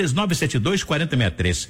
3972-4063.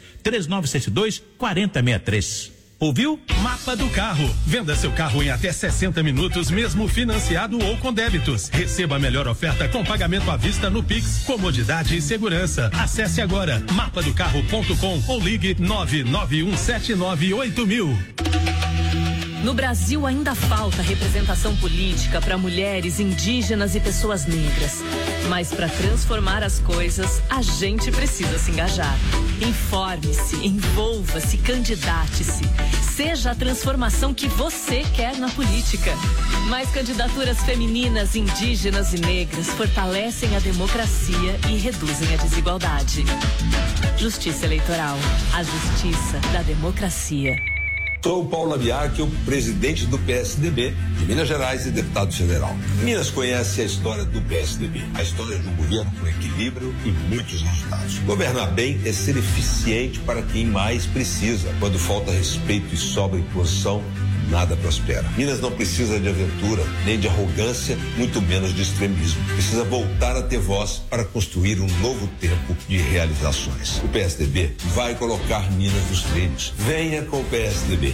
3972-4063. Ouviu? Mapa do Carro. Venda seu carro em até 60 minutos, mesmo financiado ou com débitos. Receba a melhor oferta com pagamento à vista no Pix, comodidade e segurança. Acesse agora mapadocarro.com ou ligue 991798000. No Brasil ainda falta representação política para mulheres, indígenas e pessoas negras. Mas para transformar as coisas, a gente precisa se engajar. Informe-se, envolva-se, candidate-se. Seja a transformação que você quer na política. Mais candidaturas femininas, indígenas e negras fortalecem a democracia e reduzem a desigualdade. Justiça Eleitoral. A justiça da democracia. Sou o Paulo Abiac, o presidente do PSDB de Minas Gerais e deputado federal. Minas conhece a história do PSDB, a história de um governo com equilíbrio e muitos resultados. Governar bem é ser eficiente para quem mais precisa. Quando falta respeito e sobra imposição, nada prospera. Minas não precisa de aventura, nem de arrogância, muito menos de extremismo. Precisa voltar a ter voz para construir um novo tempo de realizações. O PSDB vai colocar Minas nos trilhos. Venha com o PSDB.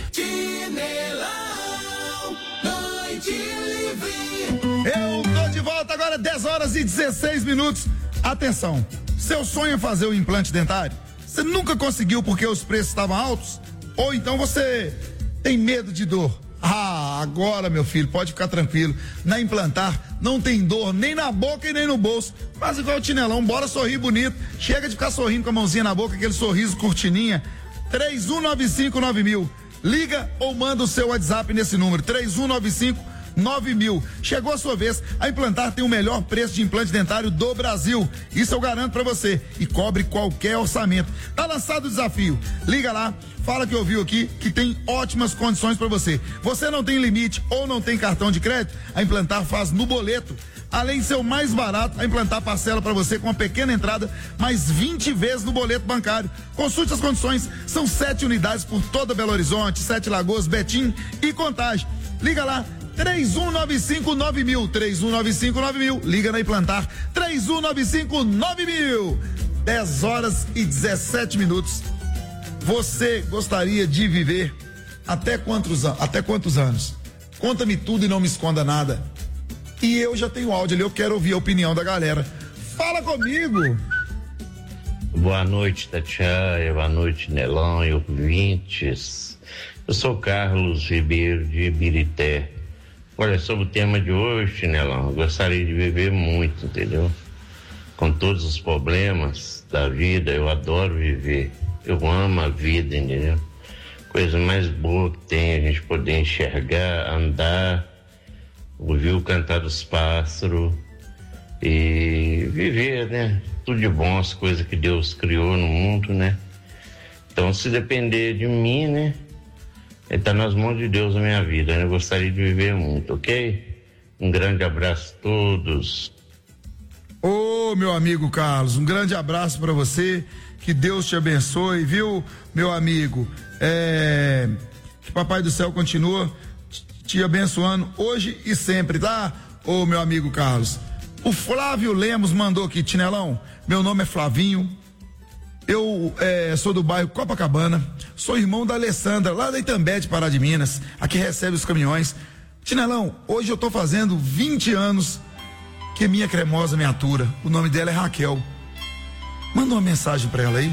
Eu tô de volta agora, 10h16. Atenção, seu sonho é fazer o implante dentário? Você nunca conseguiu porque os preços estavam altos? Ou então você tem medo de dor? Ah, agora, meu filho, pode ficar tranquilo. Na Implantar não tem dor nem na boca e nem no bolso. Mas igual o Tinelão, bora sorrir bonito. Chega de ficar sorrindo com a mãozinha na boca, aquele sorriso cortininha. 31959000. Liga ou manda o seu WhatsApp nesse número, 31959000. Chegou a sua vez. A Implantar tem o melhor preço de implante dentário do Brasil. Isso eu garanto pra você. E cobre qualquer orçamento. Tá lançado o desafio. Liga lá, fala que ouviu aqui, que tem ótimas condições pra você. Você não tem limite ou não tem cartão de crédito? A Implantar faz no boleto. Além de ser o mais barato, a Implantar parcela para você com uma pequena entrada, mais 20 vezes no boleto bancário. Consulte as condições. São 7 unidades por toda Belo Horizonte, 7 Lagoas, Betim e Contagem. Liga lá, 31959000. 31959000. Liga na Implantar, 31959000. 10h17. Você gostaria de viver até quantos anos? Conta-me tudo e não me esconda nada. E eu já tenho áudio ali, eu quero ouvir a opinião da galera. Fala comigo! Boa noite, Tatiana, boa noite, Nelão e ouvintes. Eu sou Carlos Ribeiro de Ibirité. Olha, sobre o tema de hoje, Nelão, eu gostaria de viver muito, entendeu? Com todos os problemas da vida, eu adoro viver. Eu amo a vida, entendeu? Coisa mais boa que tem a gente poder enxergar, andar, ouvir o cantar dos pássaros e viver, né? Tudo de bom, as coisas que Deus criou no mundo, né? Então, se depender de mim, né? Tá nas mãos de Deus a minha vida, né? Eu gostaria de viver muito, ok? Um grande abraço a todos. Ô, meu amigo Carlos, um grande abraço para você, que Deus te abençoe, viu, meu amigo? Que Papai do Céu continua te abençoando hoje e sempre, tá? Ô, meu amigo Carlos. O Flávio Lemos mandou aqui, Tinelão, meu nome é Flavinho, eu sou do bairro Copacabana, sou irmão da Alessandra, lá da Itambé de Pará de Minas, aqui recebe os caminhões. Tinelão, hoje eu tô fazendo 20 anos que minha cremosa me atura, o nome dela é Raquel. Manda uma mensagem pra ela aí.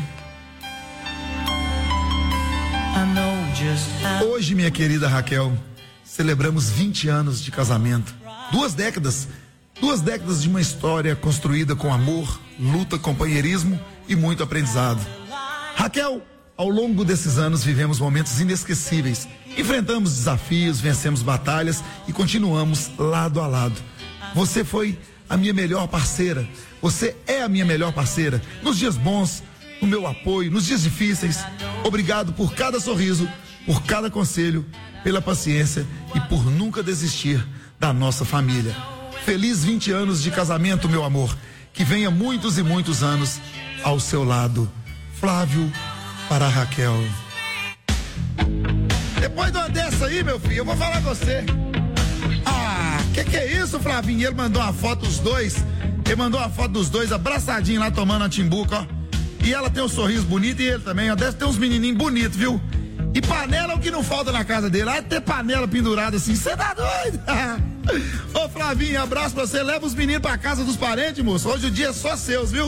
Hoje, minha querida Raquel, celebramos 20 anos de casamento. 2 décadas de uma história construída com amor, luta, companheirismo e muito aprendizado. Raquel, ao longo desses anos vivemos momentos inesquecíveis. Enfrentamos desafios, vencemos batalhas e continuamos lado a lado. Você foi a minha melhor parceira. Você é a minha melhor parceira. Nos dias bons, no meu apoio, nos dias difíceis. Obrigado por cada sorriso, por cada conselho, pela paciência e por nunca desistir da nossa família. Feliz 20 anos de casamento, meu amor. Que venha muitos e muitos anos ao seu lado. Flávio para a Raquel. Depois de uma dessa aí, meu filho, eu vou falar com você. Que é isso, Flavinho? Ele mandou uma foto dos dois. Ele mandou uma foto dos dois abraçadinhos lá tomando a timbuca, ó. E ela tem um sorriso bonito e ele também, ó, deve ter uns menininhos bonitos, viu? E panela é o que não falta na casa dele. Vai ter panela pendurada assim, você tá doido? Ô Flavinho, abraço pra você, leva os meninos pra casa dos parentes, moço. Hoje o dia é só seus, viu?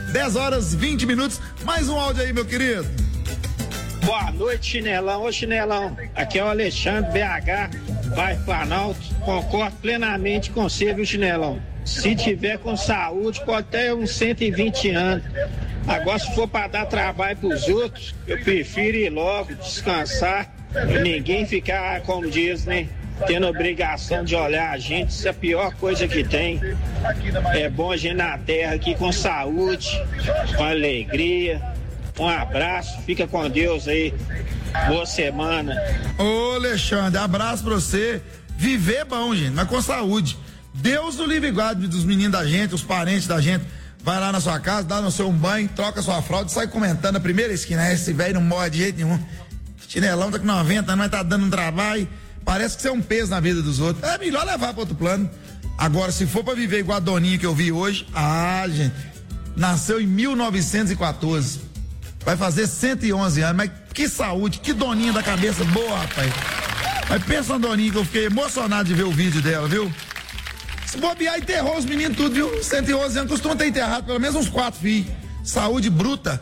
10h20. Mais um áudio aí, meu querido. Boa noite, Chinelão. Ô, Chinelão, aqui é o Alexandre, BH, bairro Planalto. Concordo plenamente com você, viu, Chinelão? Se tiver com saúde, pode ter uns 120 anos. Agora, se for para dar trabalho pros outros, eu prefiro ir logo, descansar e ninguém ficar, como diz, né? Tendo obrigação de olhar a gente. Isso é a pior coisa que tem. É bom a gente na terra aqui com saúde, com alegria. Um abraço, fica com Deus aí. Boa semana. Ô Alexandre, abraço pra você. Viver é bom, gente, mas com saúde. Deus o livre e guarde dos meninos da gente, os parentes da gente. Vai lá na sua casa, dá no seu um banho, troca sua fralda e sai comentando na primeira esquina. Esse velho não morre de jeito nenhum. Chinelão tá com 90 anos, mas tá dando um trabalho. Parece que você é um peso na vida dos outros. É melhor levar para outro plano. Agora, se for para viver igual a Doninha que eu vi hoje, gente, nasceu em 1914. Vai fazer 111 anos, mas que saúde, que Doninha da cabeça boa, rapaz. Mas pensa na Doninha que eu fiquei emocionado de ver o vídeo dela, viu? Se bobear, enterrou os meninos tudo, viu? 111 anos, costuma ter enterrado pelo menos uns 4 filhos. Saúde bruta.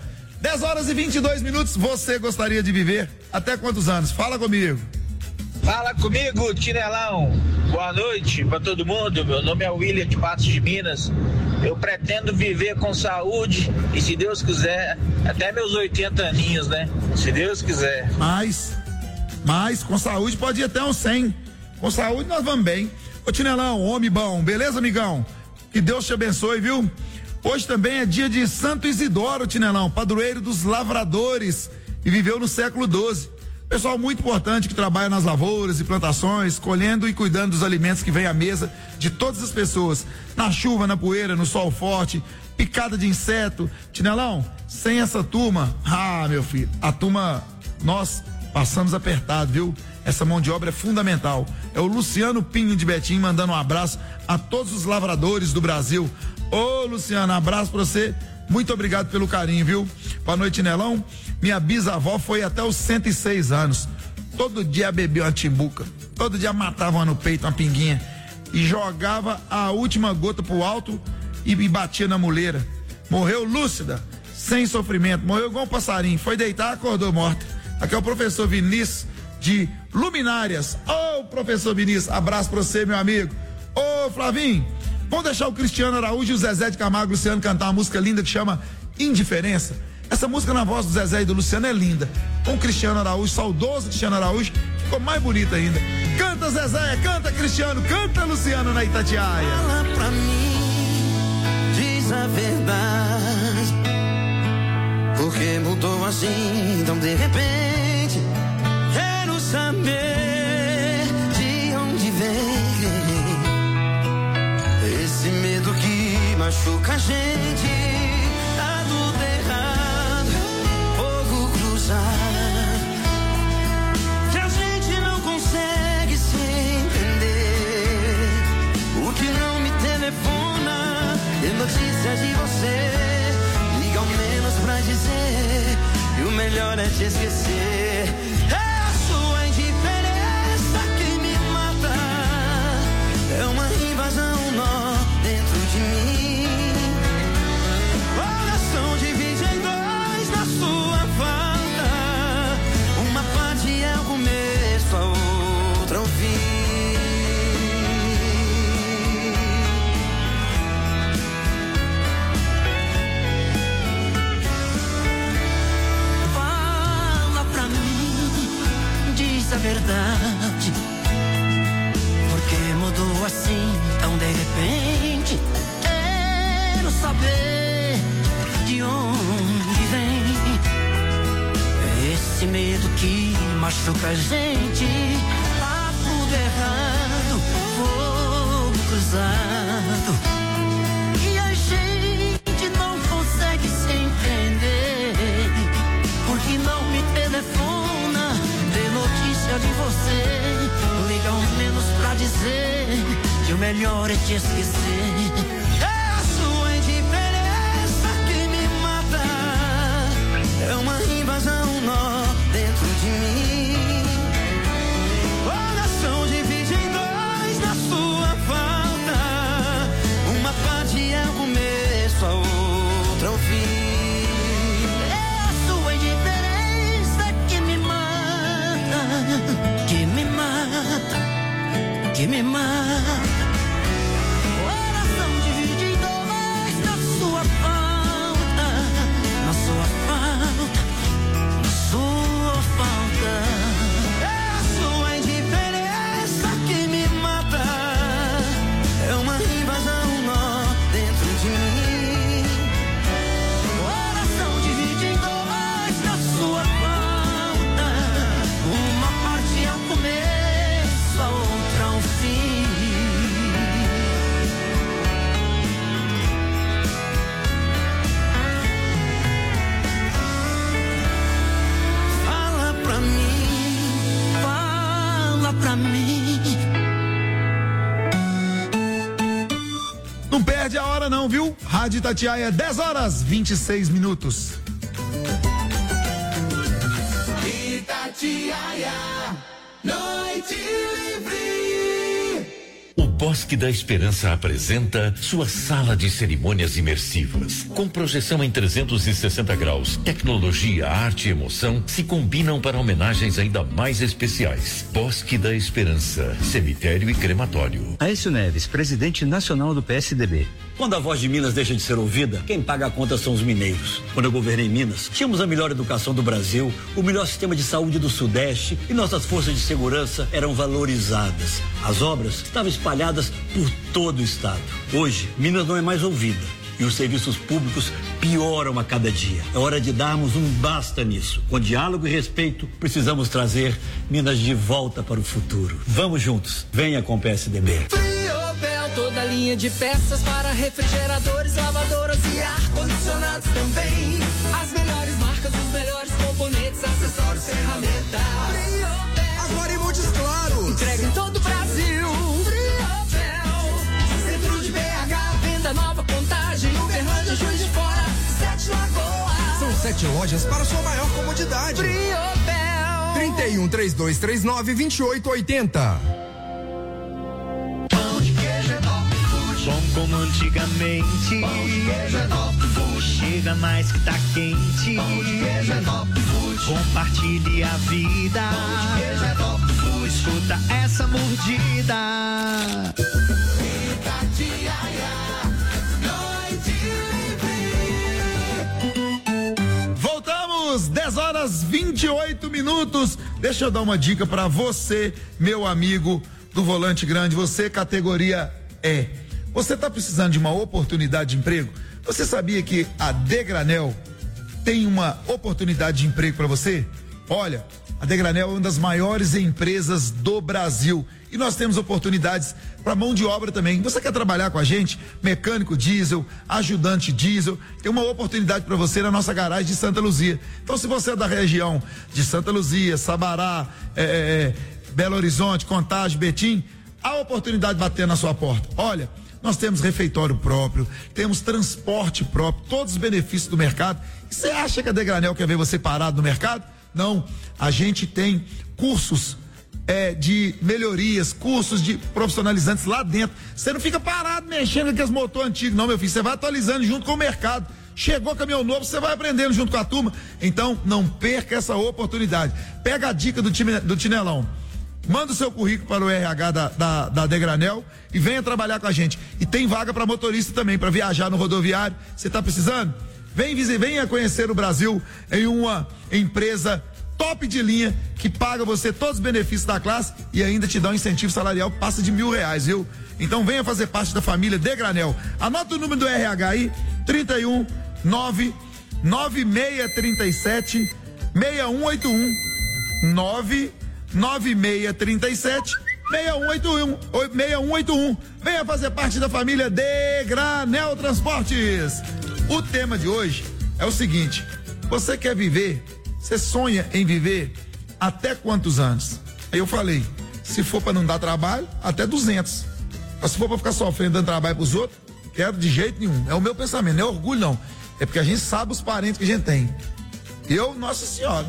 10h22. Você gostaria de viver até quantos anos? Fala comigo. Fala comigo, Chinelão. Boa noite pra todo mundo. Meu nome é William de Patos de Minas. Eu pretendo viver com saúde e, se Deus quiser, até meus 80 aninhos, né? Se Deus quiser. Mas com saúde pode ir até uns 100. Com saúde nós vamos bem. Ô Chinelão, homem bom, beleza, amigão? Que Deus te abençoe, viu? Hoje também é dia de Santo Isidoro, Chinelão, padroeiro dos lavradores, e viveu no século XII. Pessoal muito importante que trabalha nas lavouras e plantações, colhendo e cuidando dos alimentos que vêm à mesa de todas as pessoas. Na chuva, na poeira, no sol forte, picada de inseto. Chinelão, sem essa turma, meu filho, a turma, nós passamos apertado, viu? Essa mão de obra é fundamental. É o Luciano Pinho de Betim mandando um abraço a todos os lavradores do Brasil. Ô Luciano, abraço pra você. Muito obrigado pelo carinho, viu? Boa noite, Nelão. Minha bisavó foi até os 106 anos. Todo dia bebia uma timbuca. Todo dia matava uma no peito, uma pinguinha. E jogava a última gota pro alto e batia na muleira. Morreu lúcida, sem sofrimento. Morreu igual um passarinho. Foi deitar, acordou morta. Aqui é o professor Vinícius de Luminárias. Ô, professor Vinícius, abraço pra você, meu amigo. Ô, Flavinho, vamos deixar o Cristiano Araújo e o Zezé de Camargo e Luciano cantar uma música linda que chama Indiferença. Essa música na voz do Zezé e do Luciano é linda. Com o Cristiano Araújo, saudoso Cristiano Araújo, ficou mais bonita ainda. Canta, Zezé, canta, Cristiano, canta, Luciano, na Itatiaia. Fala pra mim, diz a verdade, porque mudou assim, então de repente, quero saber de onde vem esse medo que machuca a gente. Tá tudo errado, fogo cruzado, que a gente não consegue se entender. O que não me telefona, tem notícias de você, liga ao menos pra dizer, e o melhor é te esquecer. É a sua indiferença que me mata, é uma invasão, um nó dentro de mim. Coração divide em dois na sua falta, uma parte é o começo, a outra o fim. Fala pra mim, diz a verdade, porque mudou assim tão de repente. Quero saber de onde vem esse medo que machuca a gente. Tá tudo errado, fogo cruzado, e a gente não consegue se entender. Porque não me telefona, dê notícia de você, liga ao menos pra dizer que o melhor é te esquecer. É a sua indiferença que me mata, que me mata. Coração divide em dois na sua falta, na sua falta, na sua falta. É a sua indiferença que me mata. É uma invasão, um nó dentro de mim. Coração divide em dois na sua falta. Uma parte é o começo, a outra o fim. Fala pra mim, fala pra mim. Não perde a hora não, viu? Rádio Itatiaia, 10h26. Itatiaia, noite livre. O Bosque da Esperança apresenta sua sala de cerimônias imersivas. Com projeção em 360 graus, tecnologia, arte e emoção se combinam para homenagens ainda mais especiais. Bosque da Esperança, cemitério e crematório. Aécio Neves, presidente nacional do PSDB. Quando a voz de Minas deixa de ser ouvida, quem paga a conta são os mineiros. Quando eu governei Minas, tínhamos a melhor educação do Brasil, o melhor sistema de saúde do Sudeste e nossas forças de segurança eram valorizadas. As obras estavam espalhadas por todo o estado. Hoje, Minas não é mais ouvida e os serviços públicos pioram a cada dia. É hora de darmos um basta nisso. Com diálogo e respeito, precisamos trazer Minas de volta para o futuro. Vamos juntos. Venha com o PSDB. Toda linha de peças para refrigeradores, lavadoras e ar-condicionados também. As melhores marcas, os melhores componentes, acessórios, ferramentas. Agora em Montes Claros. Entrega em todo o Brasil. Centro de BH, venda nova, Contagem, Uberlândia, Juiz de Fora, 7 Lagoas. São 7 lojas para sua maior comodidade. 31-3239-2880. Bom como antigamente. Pão de queijo é Top Food. Chega mais que tá quente. Pão de queijo é Top Food. Compartilhe a vida. Pão de queijo é Top Food. Escuta essa mordida. Itatiaia, noite livre. Voltamos, 10h28. Deixa eu dar uma dica pra você, meu amigo do Volante Grande. Você, categoria E. Você está precisando de uma oportunidade de emprego? Você sabia que a Degranel tem uma oportunidade de emprego para você? Olha, a Degranel é uma das maiores empresas do Brasil e nós temos oportunidades para mão de obra também. Você quer trabalhar com a gente? Mecânico diesel, ajudante diesel, tem uma oportunidade para você na nossa garagem de Santa Luzia. Então, se você é da região de Santa Luzia, Sabará, Belo Horizonte, Contagem, Betim, a oportunidade bater na sua porta. Olha, nós temos refeitório próprio, temos transporte próprio, todos os benefícios do mercado. E você acha que a Degranel quer ver você parado no mercado? Não, a gente tem cursos de melhorias, cursos de profissionalizantes lá dentro. Você não fica parado mexendo com aqueles motores antigos, não, meu filho, você vai atualizando junto com o mercado. Chegou caminhão novo, você vai aprendendo junto com a turma. Então, não perca essa oportunidade. Pega a dica do Tinelão. Manda o seu currículo para o RH da Degranel e venha trabalhar com a gente. E tem vaga para motorista também, para viajar no rodoviário. Você está precisando? Venha conhecer o Brasil em uma empresa top de linha que paga você todos os benefícios da classe e ainda te dá um incentivo salarial que passa de R$1.000, viu? Então venha fazer parte da família Degranel. Anota o número do RH aí, 31 9637 6181 9637 6181. Venha fazer parte da família Degranel Transportes. O tema de hoje é o seguinte: você quer viver? Você sonha em viver até quantos anos? Aí eu falei, se for para não dar trabalho, até 200. Mas se for para ficar sofrendo, dando trabalho pros outros, quero de jeito nenhum. É o meu pensamento, não é orgulho não. É porque a gente sabe os parentes que a gente tem. Eu, Nossa Senhora.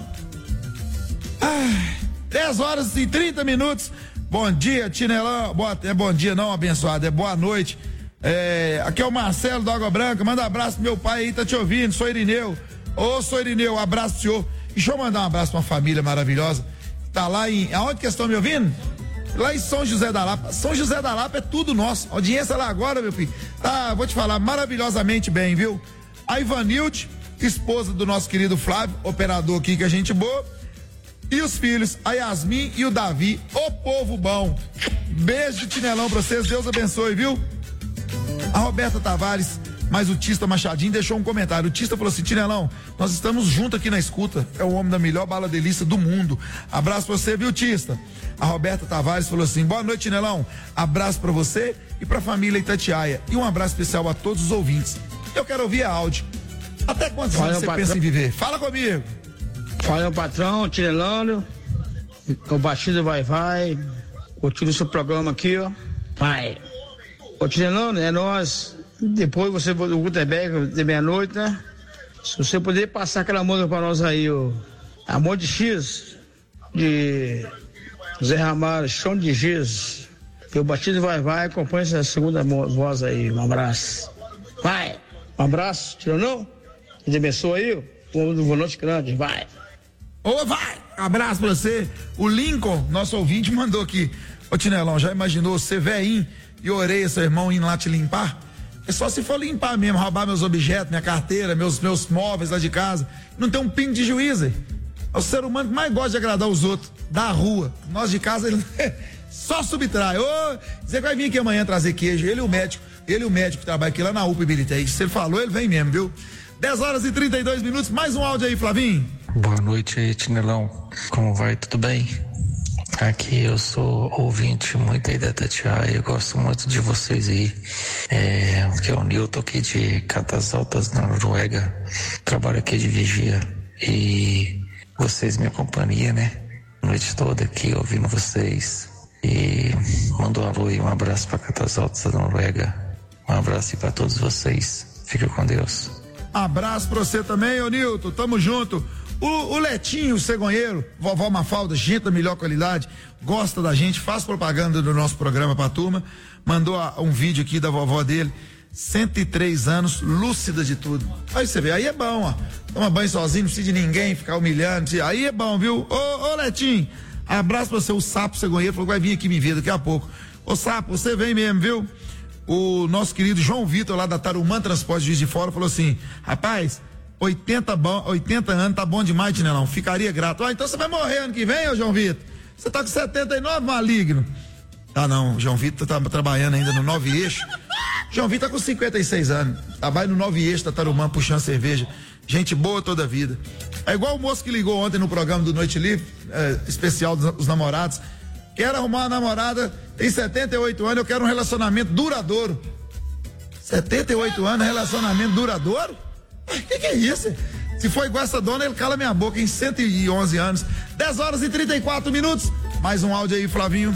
10h30. Bom dia, Tinelão. Bom dia não, abençoado, é boa noite. Aqui é o Marcelo da Água Branca. Manda um abraço pro meu pai aí, tá te ouvindo. Sou Irineu. Sou Irineu, abraço pro senhor. Deixa eu mandar um abraço pra uma família maravilhosa. Tá lá aonde que estão me ouvindo? lá em São José da Lapa. São José da Lapa é tudo nosso. Audiência lá agora, meu filho. Tá, vou te falar, maravilhosamente bem, viu? A Ivanilde, esposa do nosso querido Flávio, operador aqui, que é gente boa. E os filhos, a Yasmin e o Davi, o povo bom. Beijo de chinelão pra vocês, Deus abençoe, viu? A Roberta Tavares, mas o Tista Machadinho deixou um comentário. O Tista falou assim: Tinelão, nós estamos juntos aqui na escuta. É o homem da melhor bala delícia do mundo. Abraço pra você, viu, Tista? A Roberta Tavares falou assim: boa noite, Tinelão. Abraço pra você e pra família Itatiaia. E um abraço especial a todos os ouvintes. Eu quero ouvir a áudio. Até quantos anos você pensa em viver? Fala comigo. Fala, meu patrão, Tinelano. O Baixinho vai. Curtindo o seu programa aqui, ó. Vai. Ô, Tinelano, é nós. Depois você, o Gutenberg, de meia-noite, né? Se você puder passar aquela música pra nós aí, o Amor de X, de Zé Ramalho, Chão de Giz. E o Baixinho vai, acompanha essa segunda voz aí. Um abraço. Vai. Um abraço, Tinelão. Deus abençoe aí, o povo do Volante Grande. Vai. Ô, vai! Abraço pra você. O Lincoln, nosso ouvinte, mandou aqui. Ô, Tinelão, já imaginou você velhinho e orei seu irmão indo lá te limpar? É só se for limpar mesmo, roubar meus objetos, minha carteira, meus móveis lá de casa. Não tem um pingo de juízo. É o ser humano que mais gosta de agradar os outros, da rua. Nós de casa, ele só subtrai. Ô, você vai vir aqui amanhã trazer queijo. Ele e o médico que trabalha aqui lá na UPA Ibirité. Se ele falou, ele vem mesmo, viu? 10h32, mais um áudio aí, Flavinho. Boa noite aí, Tinelão. Como vai? Tudo bem? Aqui eu sou ouvinte muito aí da Itatiaia, eu gosto muito de vocês aí. Que é o Nilton aqui de Catas Altas, na Noruega. Trabalho aqui de vigia. E vocês, minha companhia, né? A noite toda aqui ouvindo vocês. E mando um alô e um abraço para Catas Altas da Noruega. Um abraço para todos vocês. Fica com Deus. Abraço pra você também, ô Nilton. Tamo junto. O Letinho, o cegonheiro, vovó Mafalda, gente da melhor qualidade, gosta da gente, faz propaganda do nosso programa pra turma, mandou um vídeo aqui da vovó dele, 103 anos, lúcida de tudo. Aí você vê, aí é bom, ó. Toma banho sozinho, não precisa de ninguém ficar humilhando, aí é bom, viu? Ô Letinho, abraço pra você, o Sapo cegonheiro, falou que vai vir aqui me ver daqui a pouco. Ô Sapo, você vem mesmo, viu? O nosso querido João Vitor, lá da Tarumã Transporte Juiz de Fora, falou assim: rapaz, 80 anos, tá bom demais, Tinelão, ficaria grato. Então você vai morrer ano que vem, ô João Vitor? Você tá com 79, maligno. Tá não, o João Vitor tá trabalhando ainda no 9 Eixo. João Vitor tá com 56 anos, trabalha no 9 Eixo da Tarumã, puxando cerveja. Gente boa toda a vida. É igual o moço que ligou ontem no programa do Noite Livre, especial dos namorados. Quero arrumar uma namorada, tem 78 anos, eu quero um relacionamento duradouro. 78 anos, relacionamento duradouro? O que é isso? Se for igual essa dona, ele cala minha boca em 111 anos. 10h34. Mais um áudio aí, Flavinho.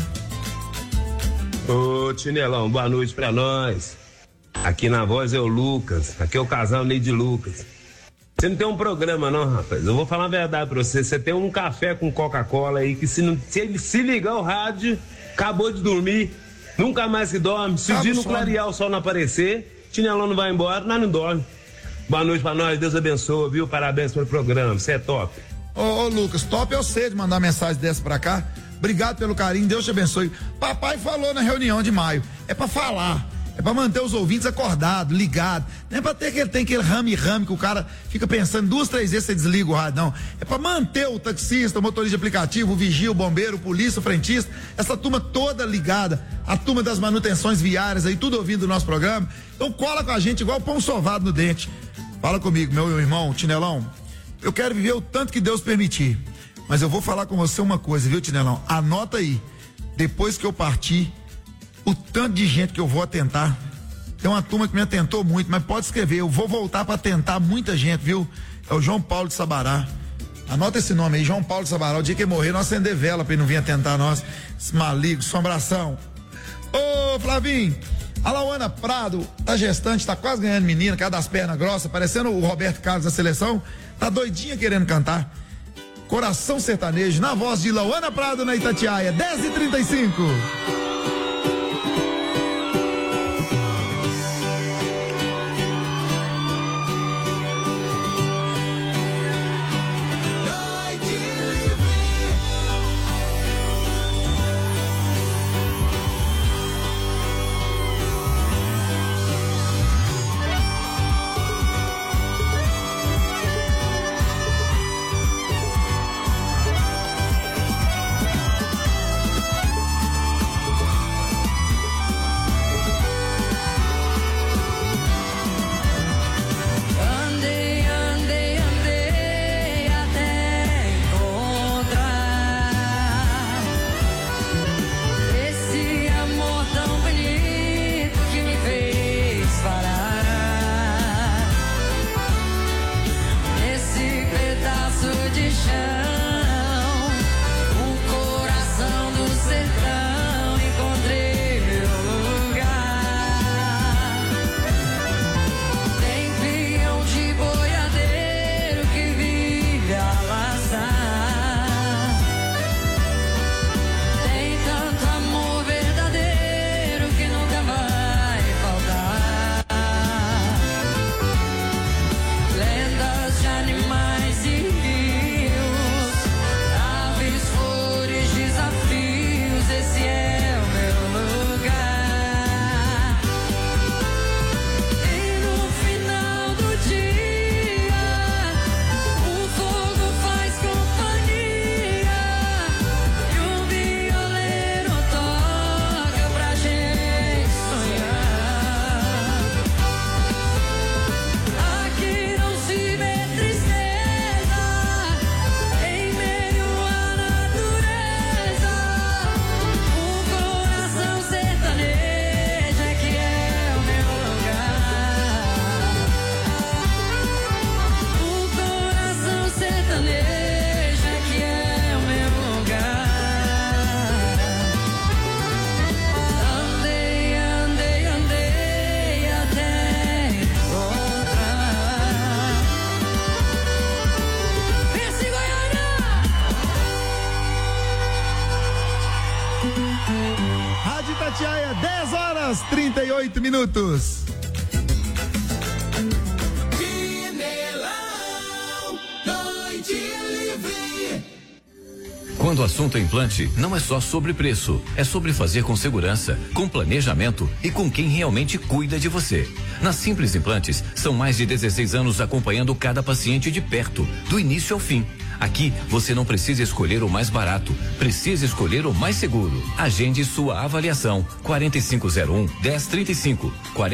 Ô, Tinelão, boa noite pra nós. Aqui na voz é o Lucas. Aqui é o casal Neide Lucas. Você não tem um programa, não, rapaz. Eu vou falar a verdade pra você. Você tem um café com Coca-Cola aí que se ele se ligar o rádio, acabou de dormir, nunca mais se dorme. Se o dia não clarear, o sol não aparecer, Tinelão não vai embora, nós não dorme. Boa noite pra nós, Deus abençoe, viu? Parabéns pelo programa, você é top. Ô Lucas, top eu sei de mandar mensagem dessa pra cá. Obrigado pelo carinho, Deus te abençoe. Papai falou na reunião de maio, é pra falar. É pra manter os ouvintes acordados, ligados. Não é pra ter aquele rame que o cara fica pensando 2, 3 vezes você desliga o rádio, não. É pra manter o taxista, o motorista de aplicativo, o vigia, o bombeiro, o polícia, o frentista, essa turma toda ligada, a turma das manutenções viárias aí, tudo ouvindo o nosso programa. Então cola com a gente igual pão sovado no dente. Fala comigo, meu irmão, Tinelão. Eu quero viver o tanto que Deus permitir. Mas eu vou falar com você uma coisa, viu, Tinelão? Anota aí. Depois que eu partir, o tanto de gente que eu vou atentar. Tem uma turma que me atentou muito, mas pode escrever, eu vou voltar para atentar muita gente, viu? É o João Paulo de Sabará. Anota esse nome aí, João Paulo de Sabará. O dia que ele morrer, nós acender vela pra ele não vir atentar nós. Esse maligno, assombração. Ô, Flavinho, a Lauana Prado tá gestante, tá quase ganhando menina, cara das pernas grossas, parecendo o Roberto Carlos da seleção. Tá doidinha querendo cantar. Coração Sertanejo, na voz de Lauana Prado na Itatiaia, 10h35. de chão, um coração do sertão, encontrei meu lugar. Tem peão de boiadeiro que vive a laçar. Tem tanto amor verdadeiro que nunca vai faltar. Lendas de animais e rios, aves, flores, desafios, esse é o meu lugar. E no final do dia, o fogo faz companhia e o violeiro toca pra gente sonhar. Aqui não se vê tristeza em meio à natureza. O coração sertanejo é que é o meu lugar. O coração sertanejo é que é o meu lugar. Andei, andei, andei até encontrar. Pense Goiânia! Rádio Itatiaia, 10 horas 38 minutos. Chinelão, noite livre. Quando o assunto é implante, não é só sobre preço, é sobre fazer com segurança, com planejamento e com quem realmente cuida de você. Na Simples Implantes, são mais de 16 anos acompanhando cada paciente de perto, do início ao fim. Aqui, você não precisa escolher o mais barato, precisa escolher o mais seguro. Agende sua avaliação. 4501-1035.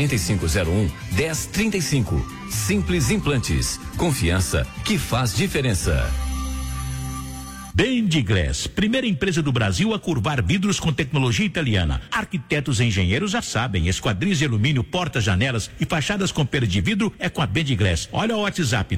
4501-1035. Simples Implantes. Confiança que faz diferença. Bendiglass, primeira empresa do Brasil a curvar vidros com tecnologia italiana. Arquitetos e engenheiros já sabem, esquadrias de alumínio, portas, janelas e fachadas com pera de vidro é com a Bendiglass. Olha o WhatsApp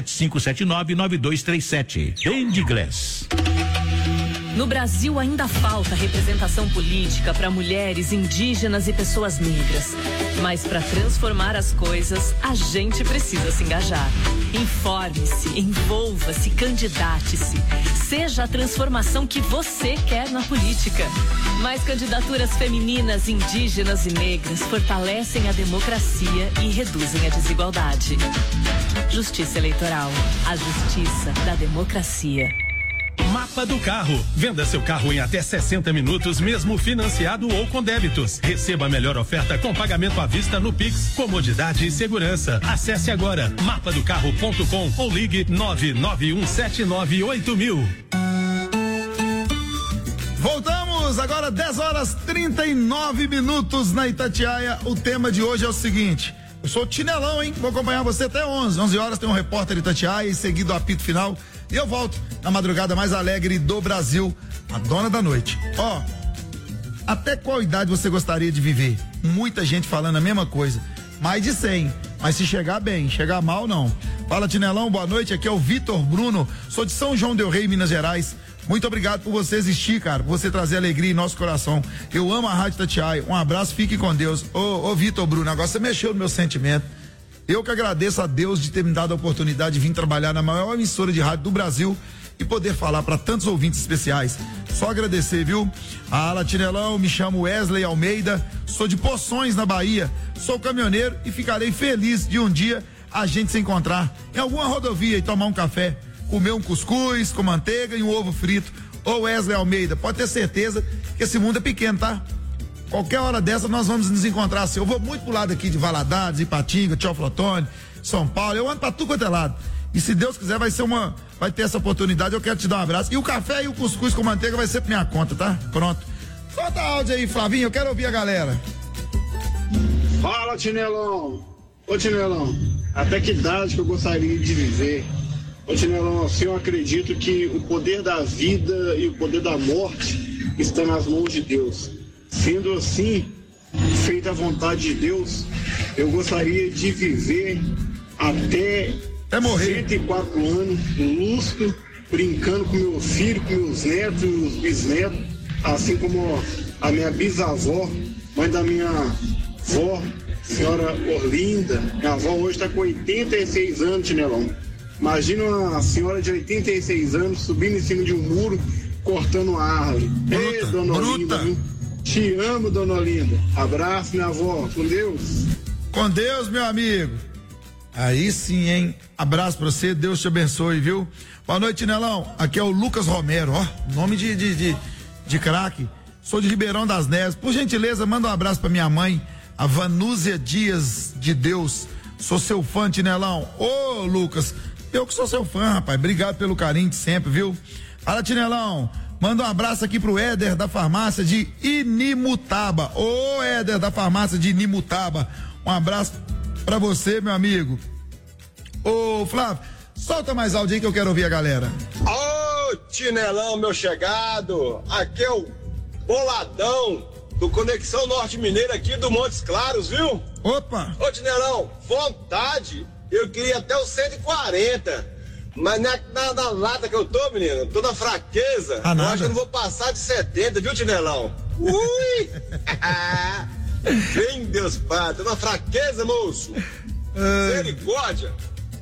975799237. Bendiglass. No Brasil ainda falta representação política para mulheres, indígenas e pessoas negras. Mas para transformar as coisas, a gente precisa se engajar. Informe-se, envolva-se, candidate-se. Seja a transformação que você quer na política. Mais candidaturas femininas, indígenas e negras fortalecem a democracia e reduzem a desigualdade. Justiça Eleitoral. A justiça da democracia. Mapa do Carro. Venda seu carro em até 60 minutos, mesmo financiado ou com débitos. Receba a melhor oferta com pagamento à vista no Pix, comodidade e segurança. Acesse agora mapadocarro.com ou ligue 991798000. Voltamos agora 10 horas 39 minutos na Itatiaia. O tema de hoje é o seguinte: eu sou o Chinelão, hein? Vou acompanhar você até 11 horas tem um repórter Itatiaia e seguido o apito final. E eu volto na madrugada mais alegre do Brasil, a dona da noite. Ó, até qual idade você gostaria de viver? Muita gente falando a mesma coisa. Mais de 100, mas se chegar bem, chegar mal não. Fala, Chinelão, boa noite, aqui é o Vitor Bruno, sou de São João del Rei, Minas Gerais. Muito obrigado por você existir, cara, por você trazer alegria em nosso coração. Eu amo a Rádio Itatiaia, um abraço, fique com Deus. Ô Vitor Bruno, agora você mexeu no meu sentimento. Eu que agradeço a Deus de ter me dado a oportunidade de vir trabalhar na maior emissora de rádio do Brasil e poder falar para tantos ouvintes especiais. Só agradecer, viu? Ala Chinelão, me chamo Wesley Almeida, sou de Poções, na Bahia, sou caminhoneiro e ficarei feliz de um dia a gente se encontrar em alguma rodovia e tomar um café, comer um cuscuz com manteiga e um ovo frito. Ô Wesley Almeida, pode ter certeza que esse mundo é pequeno, tá? Qualquer hora dessa nós vamos nos encontrar assim. Eu vou muito pro lado aqui de Valadares, Ipatinga, Teoflotone, São Paulo. Eu ando pra tudo quanto é lado. E se Deus quiser vai ter essa oportunidade. Eu quero te dar um abraço. E o café e o cuscuz com manteiga vai ser pra minha conta, tá? Pronto. Solta áudio aí, Flavinho. Eu quero ouvir a galera. Fala, Chinelão. Ô, Chinelão, até que idade que eu gostaria de viver? Ô, Chinelão, assim, eu acredito que o poder da vida e o poder da morte está nas mãos de Deus. Sendo assim, feita a vontade de Deus, eu gostaria de viver até Até morrer. 104 anos, lúcido, brincando com meu filho, com meus netos e meus bisnetos, assim como a minha bisavó, mãe da minha avó, senhora Orlinda. Minha avó hoje está com 86 anos, Tinelão. Imagina uma senhora de 86 anos subindo em cima de um muro, cortando a árvore. Ei, dona Olinda, te amo, dona Olinda. Abraço, minha avó. Com Deus. Com Deus, meu amigo. Aí sim, hein? Abraço pra você, Deus te abençoe, viu? Boa noite, Nelão. Aqui é o Lucas Romero, ó. Nome de craque. Sou de Ribeirão das Neves. Por gentileza, manda um abraço pra minha mãe, a Vanúzia Dias de Deus. Sou seu fã, Tinelão. Ô, Lucas, eu que sou seu fã, rapaz. Obrigado pelo carinho de sempre, viu? Fala, Tinelão. Manda um abraço aqui pro Éder da farmácia de Inimutaba. Ô, Éder da farmácia de Inimutaba. Um abraço pra você, meu amigo. Ô, Flávio, solta mais áudio aí que eu quero ouvir a galera. Ô, Tinelão, meu chegado. Aqui é o Boladão do Conexão Norte Mineira aqui do Montes Claros, viu? Opa! Ô, Tinelão, vontade, eu queria até os 140. Mas na lata que eu tô, menino, toda fraqueza, eu acho que eu não vou passar de 70, viu, Tinelão? Ui! Vem, Deus Pai, toda fraqueza, moço. Misericórdia.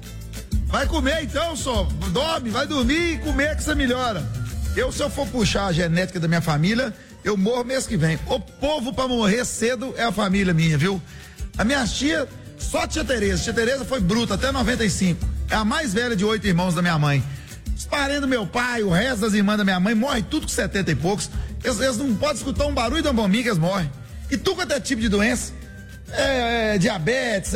Vai comer então, só. Dorme, vai dormir e comer que você melhora. Se eu for puxar a genética da minha família, eu morro mês que vem. O povo pra morrer cedo é a família minha, viu? A minha tia, só tia Tereza. Tia Tereza foi bruta até 95. É a mais velha de 8 irmãos da minha mãe. Os parentes do meu pai, o resto das irmãs da minha mãe, morre tudo com 70 e poucos. Eles não podem escutar um barulho de uma bombinha que eles morrem. E tudo quanto é tipo de doença. Diabetes,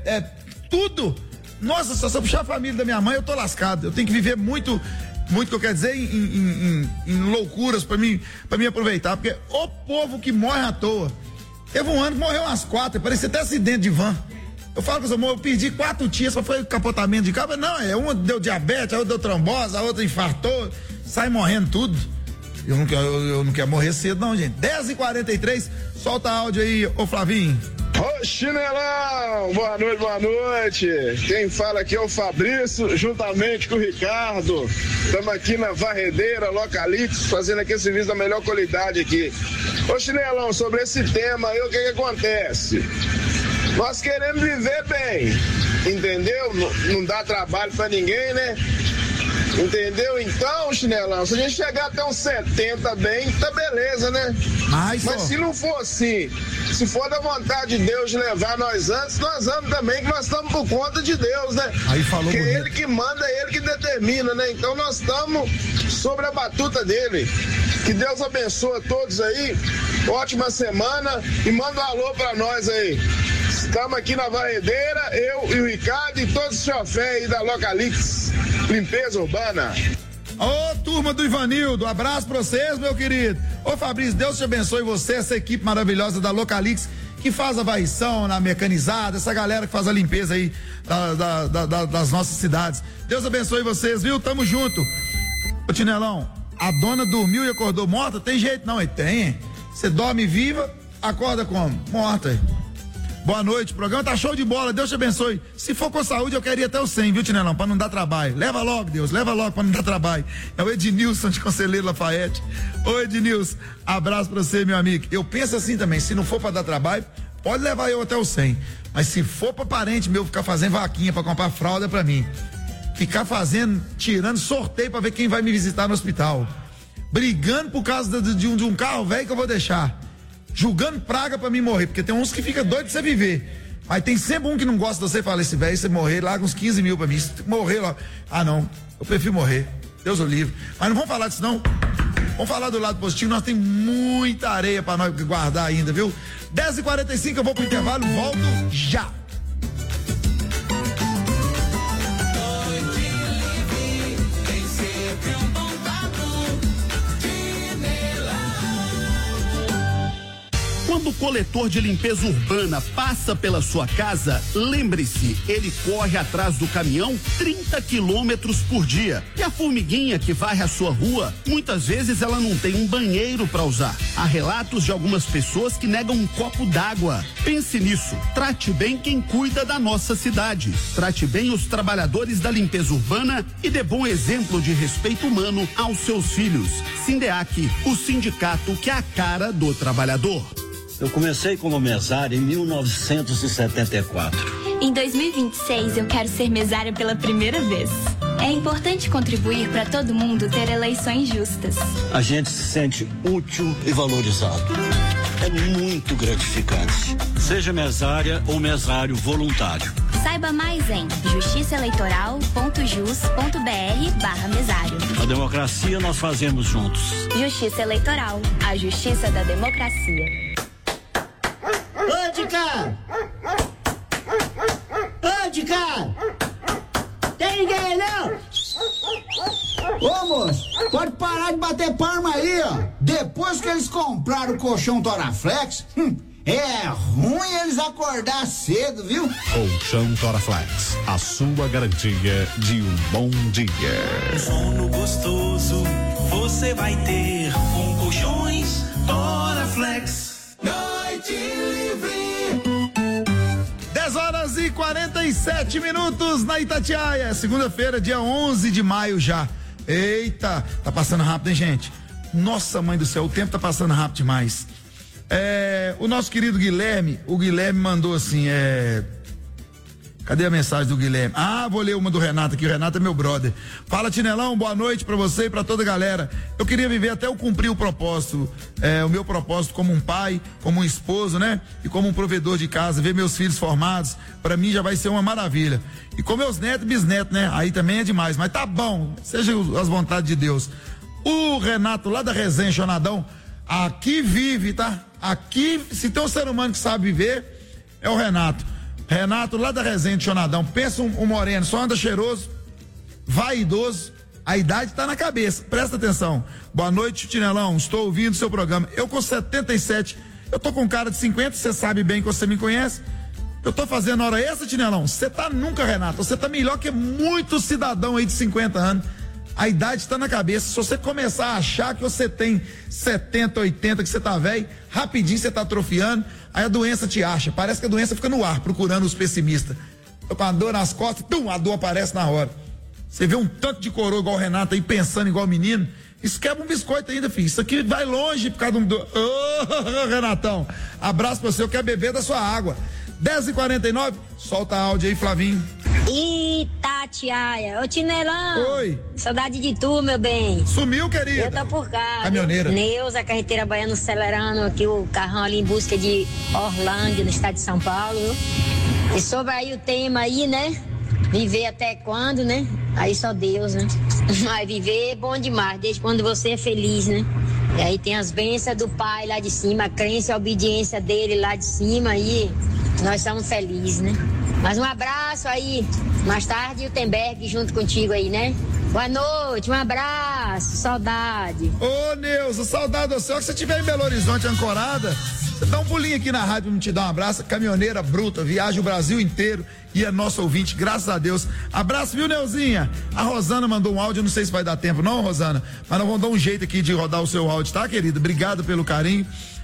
tudo. Nossa, se eu puxar a família da minha mãe, eu tô lascado. Eu tenho que viver muito, que eu quero dizer, em loucuras pra mim aproveitar. Porque o povo que morre à toa. Teve um ano que morreu umas 4, parecia até acidente de van. Eu falo que eu perdi 4 tias, só foi capotamento de carro. Não, uma deu diabetes, a outra deu trombose, a outra infartou, sai morrendo tudo. Eu não quero morrer cedo, não, gente. 10h43, solta áudio aí, ô Flavinho. Ô, Chinelão, boa noite. Quem fala aqui é o Fabrício, juntamente com o Ricardo. Estamos aqui na Varredeira, Localix, fazendo aqui esse serviço da melhor qualidade aqui. Ô, Chinelão, sobre esse tema aí, o que acontece? Nós queremos viver bem, entendeu? Não dá trabalho pra ninguém, né? Entendeu? Então, Chinelão, se a gente chegar até uns 70 bem, tá beleza, né? Mas se não for assim, se for da vontade de Deus de levar nós antes, nós vamos também, que nós estamos por conta de Deus, né? Aí falou porque bonito. Ele que manda, é Ele que determina, né? Então nós estamos sobre a batuta dele. Que Deus abençoe a todos aí, ótima semana e manda um alô pra nós aí. Estamos aqui na Varredeira, eu e o Ricardo e todos os chofés aí da Localix, limpeza urbana. Ô, turma do Ivanildo, abraço pra vocês, meu querido. Ô, Fabrício, Deus te abençoe você, essa equipe maravilhosa da Localix, que faz a varrição na mecanizada, essa galera que faz a limpeza aí das nossas cidades. Deus abençoe vocês, viu? Tamo junto. Ô, Tinelão, a dona dormiu e acordou morta? Tem jeito não, tem. Você dorme viva, acorda como? Morta. Boa noite, o programa tá show de bola, Deus te abençoe. Se for com saúde, eu queria até o 100, viu, Tinelão, pra não dar trabalho. Leva logo, Deus, leva logo pra não dar trabalho. É o Ednilson de Conselheiro Lafayette. Ô, Ednilson, abraço pra você, meu amigo. Eu penso assim também, se não for pra dar trabalho, pode levar eu até o 100. Mas se for pra parente meu ficar fazendo vaquinha pra comprar fralda pra mim, ficar tirando sorteio pra ver quem vai me visitar no hospital, brigando por causa de um carro velho que eu vou deixar, julgando praga pra mim morrer, porque tem uns que fica doido de você viver, mas tem sempre um que não gosta de você e fala, esse velho, você morrer, larga uns 15 mil pra mim, se morrer lá, não, eu prefiro morrer, Deus o livre. Mas não vamos falar disso não, vamos falar do lado positivo, nós temos muita areia pra nós guardar ainda, viu? 10h45, eu vou pro intervalo, volto já. Quando o coletor de limpeza urbana passa pela sua casa, lembre-se, ele corre atrás do caminhão 30 quilômetros por dia. E a formiguinha que varre a sua rua, muitas vezes ela não tem um banheiro para usar. Há relatos de algumas pessoas que negam um copo d'água. Pense nisso. Trate bem quem cuida da nossa cidade. Trate bem os trabalhadores da limpeza urbana e dê bom exemplo de respeito humano aos seus filhos. Sindeac, o sindicato que é a cara do trabalhador. Eu comecei como mesário em 1974. Em 2026 eu quero ser mesária pela primeira vez. É importante contribuir para todo mundo ter eleições justas. A gente se sente útil e valorizado. É muito gratificante. Seja mesária ou mesário voluntário. Saiba mais em justiçaeleitoral.jus.br/mesário. A democracia nós fazemos juntos. Justiça Eleitoral, a justiça da democracia. Ô, de cá! Ô, de cá! Tem ninguém aí, não? Ô, moço, pode parar de bater palma aí, ó. Depois que eles compraram o colchão Toraflex, é ruim eles acordar cedo, viu? Colchão Toraflex, a sua garantia de um bom dia. Sono gostoso você vai ter com colchões Toraflex. Noite Livre. 10h47 na Itatiaia. Segunda-feira, dia 11 de maio já. Eita, tá passando rápido, hein, gente? Nossa, mãe do céu, o tempo tá passando rápido demais. O nosso querido Guilherme, o Guilherme mandou assim, cadê a mensagem do Guilherme? Vou ler uma do Renato aqui, o Renato é meu brother. Fala, Tinelão, boa noite pra você e pra toda a galera. Eu queria viver até eu cumprir o propósito, o meu propósito como um pai, como um esposo, né? E como um provedor de casa, ver meus filhos formados, pra mim já vai ser uma maravilha. E com meus netos e bisnetos, né? Aí também é demais, mas tá bom, seja as vontades de Deus. O Renato lá da Resenha Chonadão, aqui vive, tá? Aqui, se tem um ser humano que sabe viver, é o Renato. Renato lá da Resenha de Chonadão, pensa um moreno, só anda cheiroso, vaidoso, a idade tá na cabeça, presta atenção. Boa noite, Tinelão, estou ouvindo seu programa. Eu com 77, eu tô com cara de 50, você sabe bem que você me conhece. Eu tô fazendo hora extra, Tinelão, você tá nunca, Renato, você tá melhor que muito cidadão aí de 50 anos. A idade está na cabeça. Se você começar a achar que você tem 70, 80, que você tá velho, rapidinho você tá atrofiando, aí a doença te acha. Parece que a doença fica no ar, procurando os pessimistas. Tô com a dor nas costas, a dor aparece na hora. Você vê um tanto de coroa igual o Renato aí, pensando igual o menino, isso quebra um biscoito ainda, filho. Isso aqui vai longe por causa de Renatão, abraço pra você, eu quero beber da sua água. 10h49, solta áudio aí, Flavinho. Itatiaia, ô Tinelão. Oi. Saudade de tu, meu bem. Sumiu, querida. Eu tô por cá. Caminhoneira. Neuza, carreteira baiana, acelerando aqui o carrão ali em busca de Orlândia, no estado de São Paulo. E sobre aí o tema aí, né? Viver até quando, né? Aí só Deus, né? Mas viver é bom demais, desde quando você é feliz, né? E aí tem as bênçãos do pai lá de cima, a crença e a obediência dele lá de cima e nós somos felizes, né? Mas um abraço aí, mais tarde o Temberg junto contigo aí, né? Boa noite, um abraço, saudade. Ô Neuza, saudade do céu, que você estiver em Belo Horizonte ancorada, você dá um pulinho aqui na rádio pra me te dar um abraço, caminhoneira bruta, viaja o Brasil inteiro e é nosso ouvinte, graças a Deus. Abraço, viu, Neuzinha? A Rosana mandou um áudio, não sei se vai dar tempo não, Rosana, mas nós vamos dar um jeito aqui de rodar o seu áudio, tá, querido? Obrigado pelo carinho.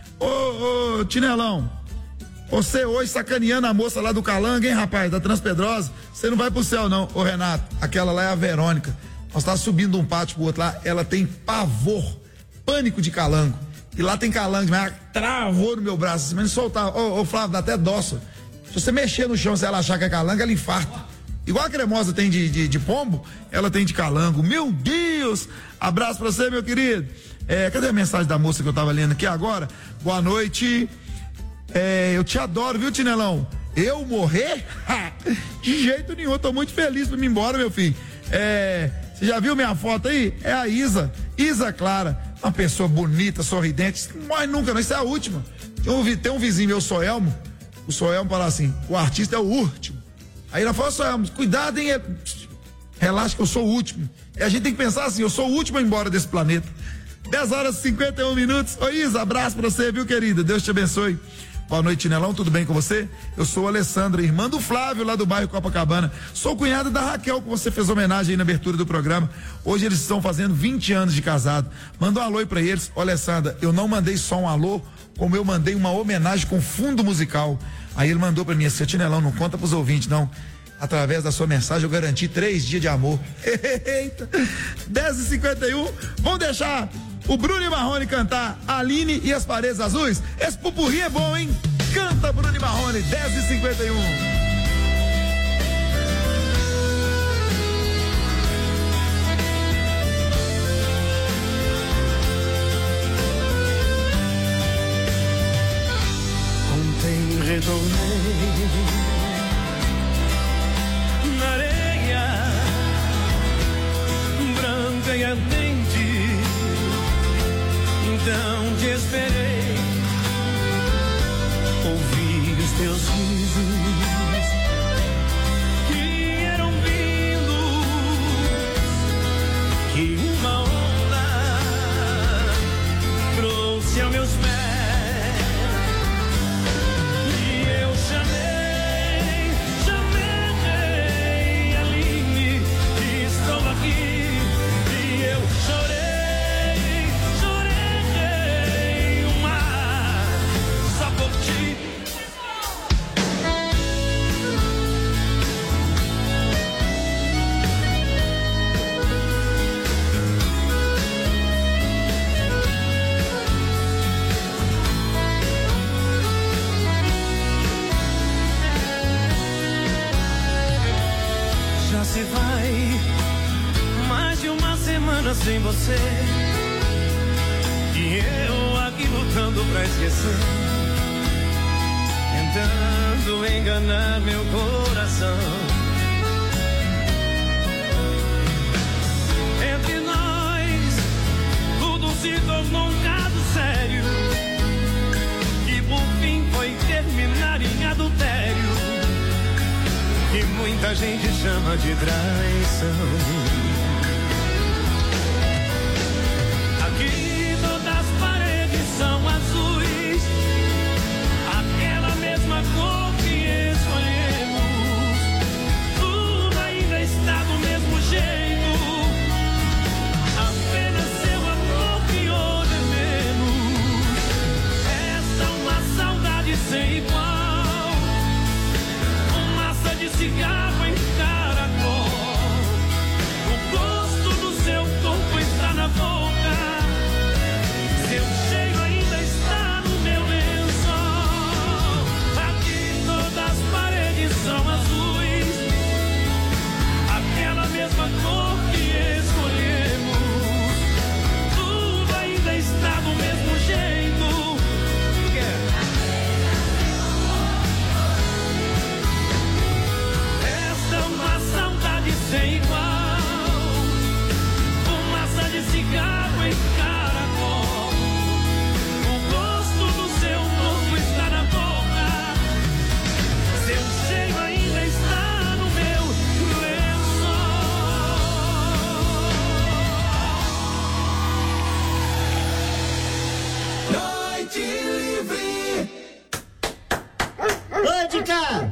Ô, Tinelão, você hoje sacaneando a moça lá do Calanga, hein, rapaz, da Transpedrosa, você não vai pro céu não. Ô, Renato, aquela lá é a Verônica, nós tá subindo um pátio pro outro lá, ela tem pavor, pânico de calango, e lá tem calango, mas ela travou no meu braço, mas não soltava. Ô, Flávio, dá até dó, só. Se você mexer no chão, se ela achar que é calango, ela infarta. Igual a cremosa tem de pombo, ela tem de calango. Meu Deus! Abraço pra você, meu querido. Cadê a mensagem da moça que eu tava lendo aqui agora? Boa noite. Eu te adoro, viu, Tinelão? Eu morrer? De jeito nenhum, eu tô muito feliz pra me ir embora, meu filho. Você já viu minha foto aí? É a Isa Clara, uma pessoa bonita, sorridente, não morre nunca, não, isso é a última. Tem um vizinho meu, Soelmo, o Soelmo fala assim, o artista é o último. Aí ela fala, Soelmo, cuidado, hein, relaxa que eu sou o último. E a gente tem que pensar assim, eu sou o último a ir embora desse planeta. 10h51. Ô Isa, abraço pra você, viu, querida? Deus te abençoe. Boa noite, Tinelão, tudo bem com você? Eu sou a Alessandra, irmã do Flávio, lá do bairro Copacabana. Sou cunhada da Raquel, que você fez homenagem aí na abertura do programa. Hoje eles estão fazendo 20 anos de casado. Manda um alô aí pra eles. Ô, Alessandra, eu não mandei só um alô, como eu mandei uma homenagem com fundo musical. Aí ele mandou pra mim assim: Tinelão, não conta pros ouvintes, não. Através da sua mensagem eu garanti 3 dias de amor. Eita! 10h51, vamos deixar o Bruno e Marrone cantar Aline e as Paredes Azuis. Esse pupurri é bom, hein? Canta, Bruno e Marrone, 10h51. Ontem retornei na areia branca e ardente, então te esperei, ouvi os teus risos que eram vindos, que uma onda trouxe aos meus pés. Se vai mais de uma semana sem você, e eu aqui lutando pra esquecer, tentando enganar meu coração. Entre nós tudo se tornou um caso sério, que por fim foi terminar em adultério, que muita gente chama de traição. Aqui todas as paredes são azuis, aquela mesma cor que escolhemos. Tudo ainda está do mesmo jeito, apenas seu amor que hoje é menos. Esta é uma saudade sem igual, de cigarro em caracol, o gosto do seu corpo está na boca, seu cheiro ainda está no meu lençol. Aqui todas as paredes são azuis, aquela mesma cor que escolhemos. Tudo ainda está do mesmo jeito. Sem igual, fumaça de cigarro em caracol, o gosto do seu corpo está na boca, seu cheiro ainda está no meu lençol. Noite livre. Ô, de cá!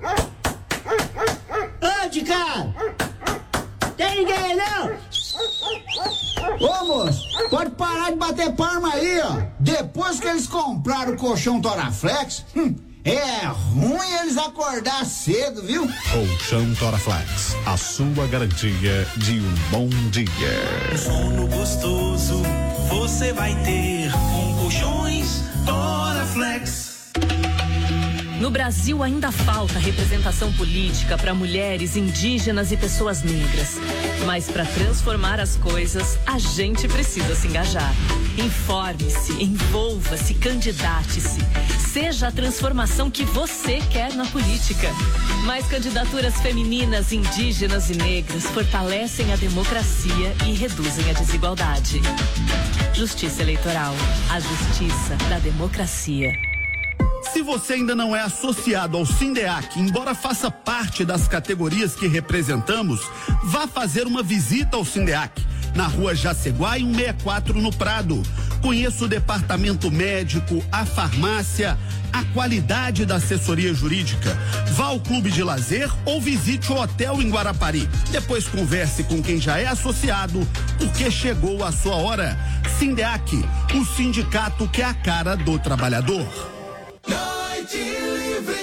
Ô, de cá! Tem ninguém não? Ô, moço, pode parar de bater palma aí, ó. Depois que eles compraram o colchão Toraflex, é ruim eles acordar cedo, viu? Colchão Toraflex, a sua garantia de um bom dia. Sono gostoso você vai ter com colchões Toraflex. No Brasil ainda falta representação política para mulheres, indígenas e pessoas negras. Mas para transformar as coisas, a gente precisa se engajar. Informe-se, envolva-se, candidate-se. Seja a transformação que você quer na política. Mais candidaturas femininas, indígenas e negras fortalecem a democracia e reduzem a desigualdade. Justiça Eleitoral, a justiça da democracia. Se você ainda não é associado ao Sindeac, embora faça parte das categorias que representamos, vá fazer uma visita ao Sindeac. na Rua Jaceguá e 164 no Prado. Conheça o departamento médico, a farmácia, a qualidade da assessoria jurídica. Vá ao clube de lazer ou visite o hotel em Guarapari. Depois converse com quem já é associado, porque chegou a sua hora. Sindeac, o sindicato que é a cara do trabalhador. Noite Livre.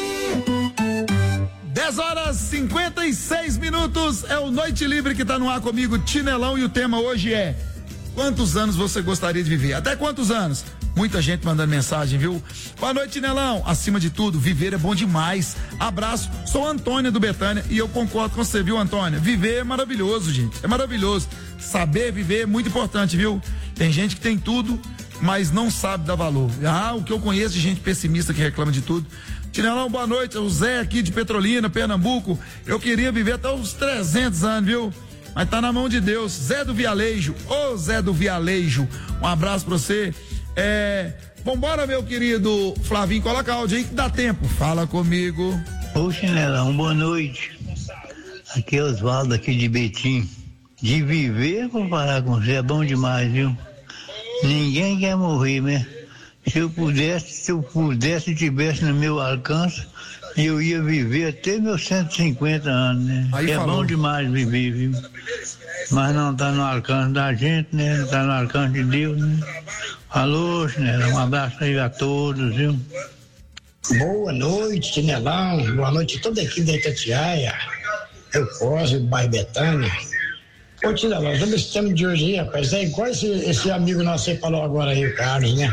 10h56, é o Noite Livre que tá no ar comigo, Tinelão, e o tema hoje é: quantos anos você gostaria de viver? Até quantos anos? Muita gente mandando mensagem, viu? Boa noite, Tinelão. Acima de tudo, viver é bom demais. Abraço, sou Antônia do Betânia e eu concordo com você, viu, Antônia? Viver é maravilhoso, gente, é maravilhoso. Saber viver é muito importante, viu? Tem gente que tem tudo, mas não sabe dar valor. O que eu conheço de gente pessimista que reclama de tudo. Tinelão, boa noite, o Zé aqui de Petrolina, Pernambuco. Eu queria viver até uns 300 anos, viu? Mas tá na mão de Deus. Zé do Vialejo, ô Zé do Vialejo, um abraço pra você. Vambora, meu querido Flavinho, coloca áudio aí que dá tempo. Fala comigo. Ô Chinelão, boa noite. Aqui é Osvaldo, aqui de Betim. De viver, comparar com você, é bom demais, viu? Ninguém quer morrer, né? Se eu pudesse, tivesse no meu alcance, eu ia viver até meus 150 anos, né? Aí é bom demais viver, viu? Mas não tá no alcance da gente, né? Não tá no alcance de Deus, né? Alô, Chinelão, um abraço aí a todos, viu? Boa noite, Chinelão. Boa noite a toda a equipe da Itatiaia. Eu Cosme, do bairro Betânia. Ô, Chinelão, sobre esse tema de hoje aí, rapaz, é igual esse amigo nosso aí falou agora aí, o Carlos, né?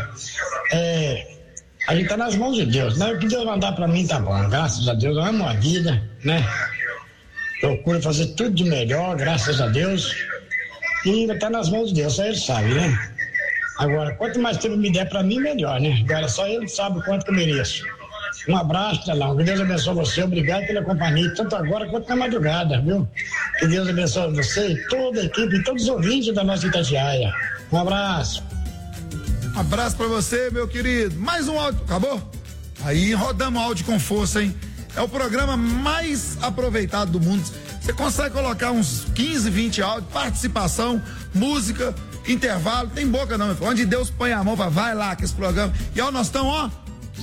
A gente tá nas mãos de Deus, né? O que Deus mandar pra mim tá bom, graças a Deus, eu amo a vida, né? Procuro fazer tudo de melhor, graças a Deus. E tá nas mãos de Deus, só Ele sabe, né? Agora, quanto mais tempo me der pra mim, melhor, né? Agora, só Ele sabe o quanto que eu mereço. Um abraço, Telão. Que Deus abençoe você. Obrigado pela companhia, tanto agora quanto na madrugada, viu? Que Deus abençoe você e toda a equipe e todos os ouvintes da nossa Itatiaia. Um abraço. Um abraço pra você, meu querido. Mais um áudio. Acabou? Aí rodamos áudio com força, hein? É o programa mais aproveitado do mundo. Você consegue colocar uns 15, 20 áudios, participação, música, intervalo. Tem boca não, meu filho. Onde Deus põe a mão, vai lá que esse programa. E ó, nós estamos, ó,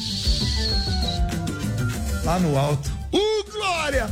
lá no alto. Glória!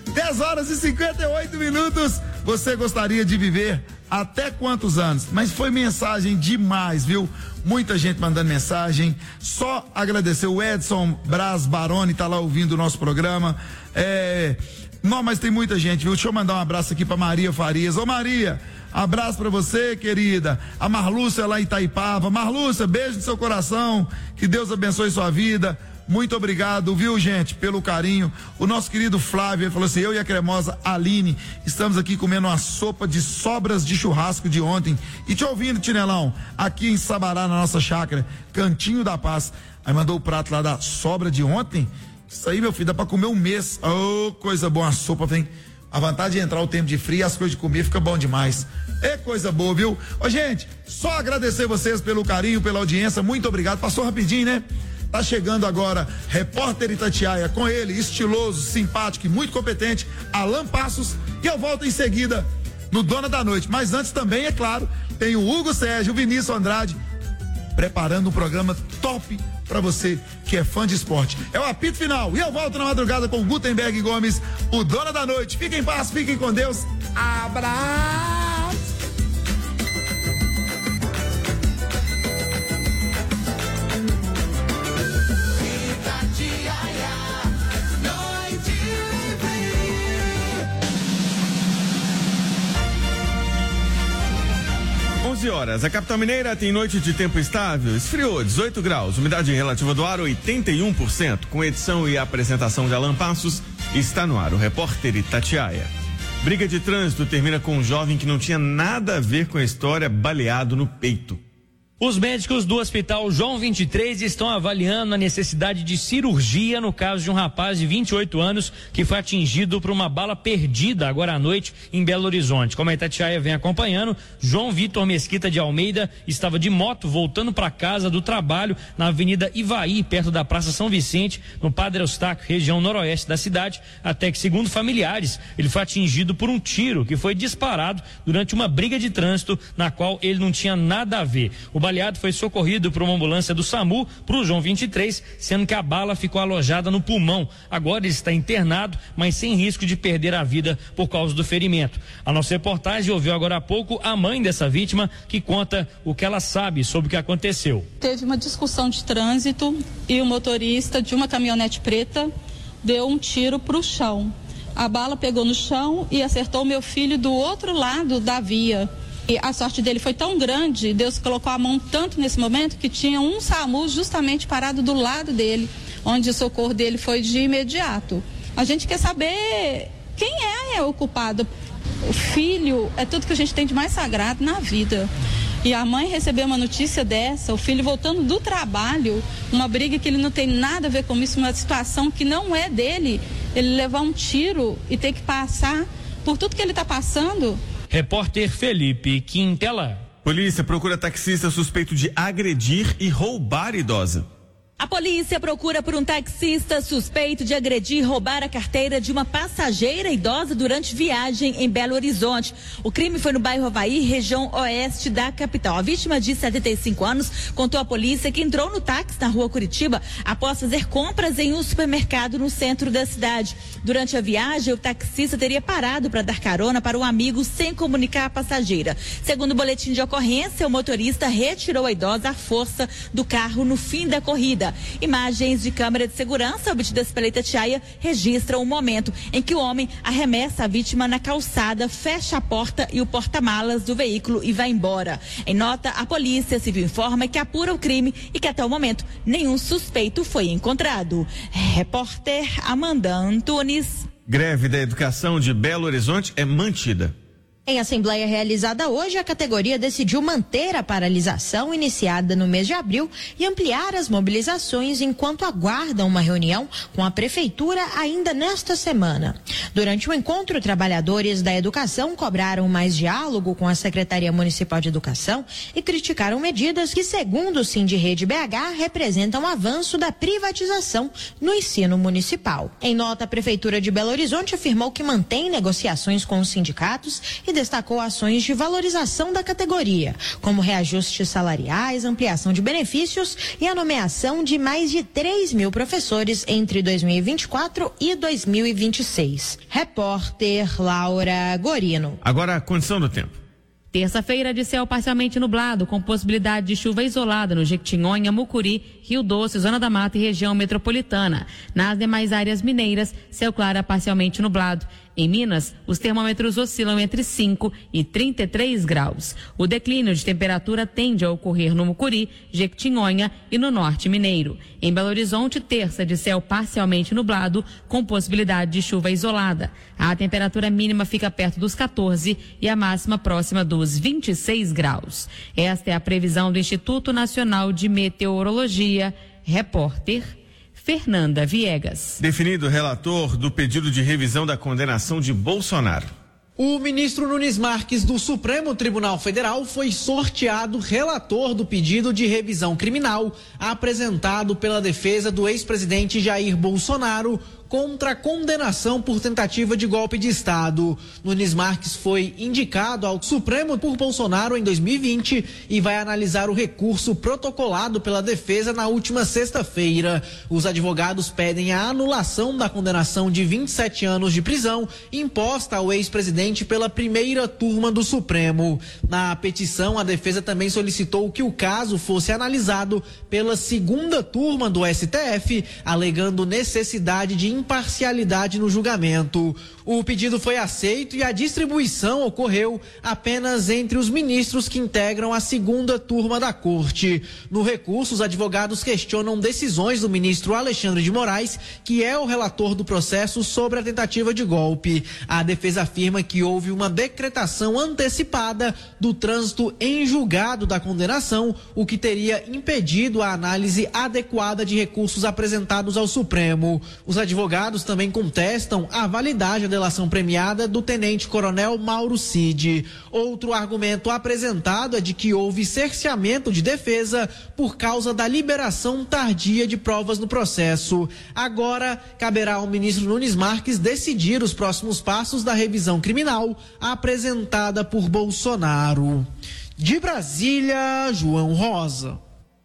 10h58. Você gostaria de viver até quantos anos? Mas foi mensagem demais, viu? Muita gente mandando mensagem. Só agradecer o Edson Braz Baroni, tá lá ouvindo o nosso programa. Não, mas tem muita gente, viu? Deixa eu mandar um abraço aqui pra Maria Farias. Ô Maria, abraço pra você, querida. A Marlúcia lá em Itaipava. Marlúcia, beijo no seu coração. Que Deus abençoe sua vida. Muito obrigado, viu, gente, pelo carinho. O nosso querido Flávio, ele falou assim: eu e a cremosa Aline estamos aqui comendo uma sopa de sobras de churrasco de ontem e te ouvindo, Tinelão, aqui em Sabará, na nossa chácara, Cantinho da Paz. Aí mandou o prato lá da sobra de ontem. Isso aí, meu filho, dá pra comer um mês. Coisa boa, a sopa vem. A vantagem de entrar o tempo de frio e as coisas de comer fica bom demais. É coisa boa, viu? Gente, só agradecer vocês pelo carinho, pela audiência. Muito obrigado. Passou rapidinho, né? Tá chegando agora Repórter Itatiaia, com ele, estiloso, simpático e muito competente, Alan Passos, e eu volto em seguida no Dona da Noite. Mas antes também, é claro, tem o Hugo Sérgio, o Vinícius Andrade, preparando um programa top pra você que é fã de esporte. É o apito final e eu volto na madrugada com Gutenberg Gomes, o Dona da Noite. Fiquem em paz, fiquem com Deus. Abraço! Horas. A capital mineira tem noite de tempo estável, esfriou 18 graus, umidade relativa do ar 81%, com edição e apresentação de Alan Passos. Está no ar o Repórter Itatiaia. Briga de trânsito termina com um jovem que não tinha nada a ver com a história baleado no peito. Os médicos do Hospital João 23 estão avaliando a necessidade de cirurgia no caso de um rapaz de 28 anos que foi atingido por uma bala perdida agora à noite em Belo Horizonte. Como a Itatiaia vem acompanhando, João Vitor Mesquita de Almeida estava de moto voltando para casa do trabalho na Avenida Ivaí, perto da Praça São Vicente, no Padre Eustáquio, região noroeste da cidade, até que, segundo familiares, ele foi atingido por um tiro que foi disparado durante uma briga de trânsito na qual ele não tinha nada a ver. O baleado foi socorrido por uma ambulância do SAMU para o João 23, sendo que a bala ficou alojada no pulmão. Agora ele está internado, mas sem risco de perder a vida por causa do ferimento. A nossa reportagem ouviu agora há pouco a mãe dessa vítima, que conta o que ela sabe sobre o que aconteceu. Teve uma discussão de trânsito e o motorista de uma caminhonete preta deu um tiro para o chão. A bala pegou no chão e acertou meu filho do outro lado da via. E a sorte dele foi tão grande, Deus colocou a mão tanto nesse momento que tinha um SAMU justamente parado do lado dele, onde o socorro dele foi de imediato. A gente quer saber quem é o culpado. O filho é tudo que a gente tem de mais sagrado na vida. E a mãe recebeu uma notícia dessa, o filho voltando do trabalho, uma briga que ele não tem nada a ver com isso, uma situação que não é dele, ele levar um tiro e ter que passar por tudo que ele está passando. Repórter Felipe Quintela. Polícia procura taxista suspeito de agredir e roubar idosa. A polícia procura por um taxista suspeito de agredir e roubar a carteira de uma passageira idosa durante viagem em Belo Horizonte. O crime foi no bairro Avaí, região oeste da capital. A vítima, de 75 anos, contou à polícia que entrou no táxi na rua Curitiba após fazer compras em um supermercado no centro da cidade. Durante a viagem, o taxista teria parado para dar carona para um amigo sem comunicar a passageira. Segundo o boletim de ocorrência, o motorista retirou a idosa à força do carro no fim da corrida. Imagens de câmera de segurança obtidas pela Itatiaia registram o momento em que o homem arremessa a vítima na calçada, fecha a porta e o porta-malas do veículo e vai embora. Em nota, a Polícia Civil informa que apura o crime e que até o momento nenhum suspeito foi encontrado. Repórter Amanda Antunes. Greve da educação de Belo Horizonte é mantida. Em assembleia realizada hoje, a categoria decidiu manter a paralisação iniciada no mês de abril e ampliar as mobilizações enquanto aguardam uma reunião com a prefeitura ainda nesta semana. Durante o encontro, trabalhadores da educação cobraram mais diálogo com a Secretaria Municipal de Educação e criticaram medidas que, segundo o Sindirede BH, representam avanço da privatização no ensino municipal. Em nota, a Prefeitura de Belo Horizonte afirmou que mantém negociações com os sindicatos e destacou ações de valorização da categoria, como reajustes salariais, ampliação de benefícios e a nomeação de mais de 3.000 professores entre 2024 e 2026. Repórter Laura Gorino. Agora a condição do tempo. Terça-feira de céu parcialmente nublado, com possibilidade de chuva isolada no Jequitinhonha, Mucuri, Rio Doce, Zona da Mata e região metropolitana. Nas demais áreas mineiras, céu claro parcialmente nublado. Em Minas, os termômetros oscilam entre 5 e 33 graus. O declínio de temperatura tende a ocorrer no Mucuri, Jequitinhonha e no norte mineiro. Em Belo Horizonte, terça de céu parcialmente nublado, com possibilidade de chuva isolada. A temperatura mínima fica perto dos 14 e a máxima próxima dos 26 graus. Esta é a previsão do Instituto Nacional de Meteorologia. Repórter Fernanda Viegas. Definido o relator do pedido de revisão da condenação de Bolsonaro. O ministro Nunes Marques do Supremo Tribunal Federal foi sorteado relator do pedido de revisão criminal apresentado pela defesa do ex-presidente Jair Bolsonaro contra a condenação por tentativa de golpe de Estado. Nunes Marques foi indicado ao Supremo por Bolsonaro em 2020 e vai analisar o recurso protocolado pela defesa na última sexta-feira. Os advogados pedem a anulação da condenação de 27 anos de prisão imposta ao ex-presidente pela primeira turma do Supremo. Na petição, a defesa também solicitou que o caso fosse analisado pela segunda turma do STF, alegando necessidade de imparcialidade no julgamento. O pedido foi aceito e a distribuição ocorreu apenas entre os ministros que integram a segunda turma da corte. No recurso, os advogados questionam decisões do ministro Alexandre de Moraes, que é o relator do processo sobre a tentativa de golpe. A defesa afirma que houve uma decretação antecipada do trânsito em julgado da condenação, o que teria impedido a análise adequada de recursos apresentados ao Supremo. Os advogados também contestam a validade da delação premiada do tenente-coronel Mauro Cid. Outro argumento apresentado é de que houve cerceamento de defesa por causa da liberação tardia de provas no processo. Agora, caberá ao ministro Nunes Marques decidir os próximos passos da revisão criminal apresentada por Bolsonaro. De Brasília, João Rosa.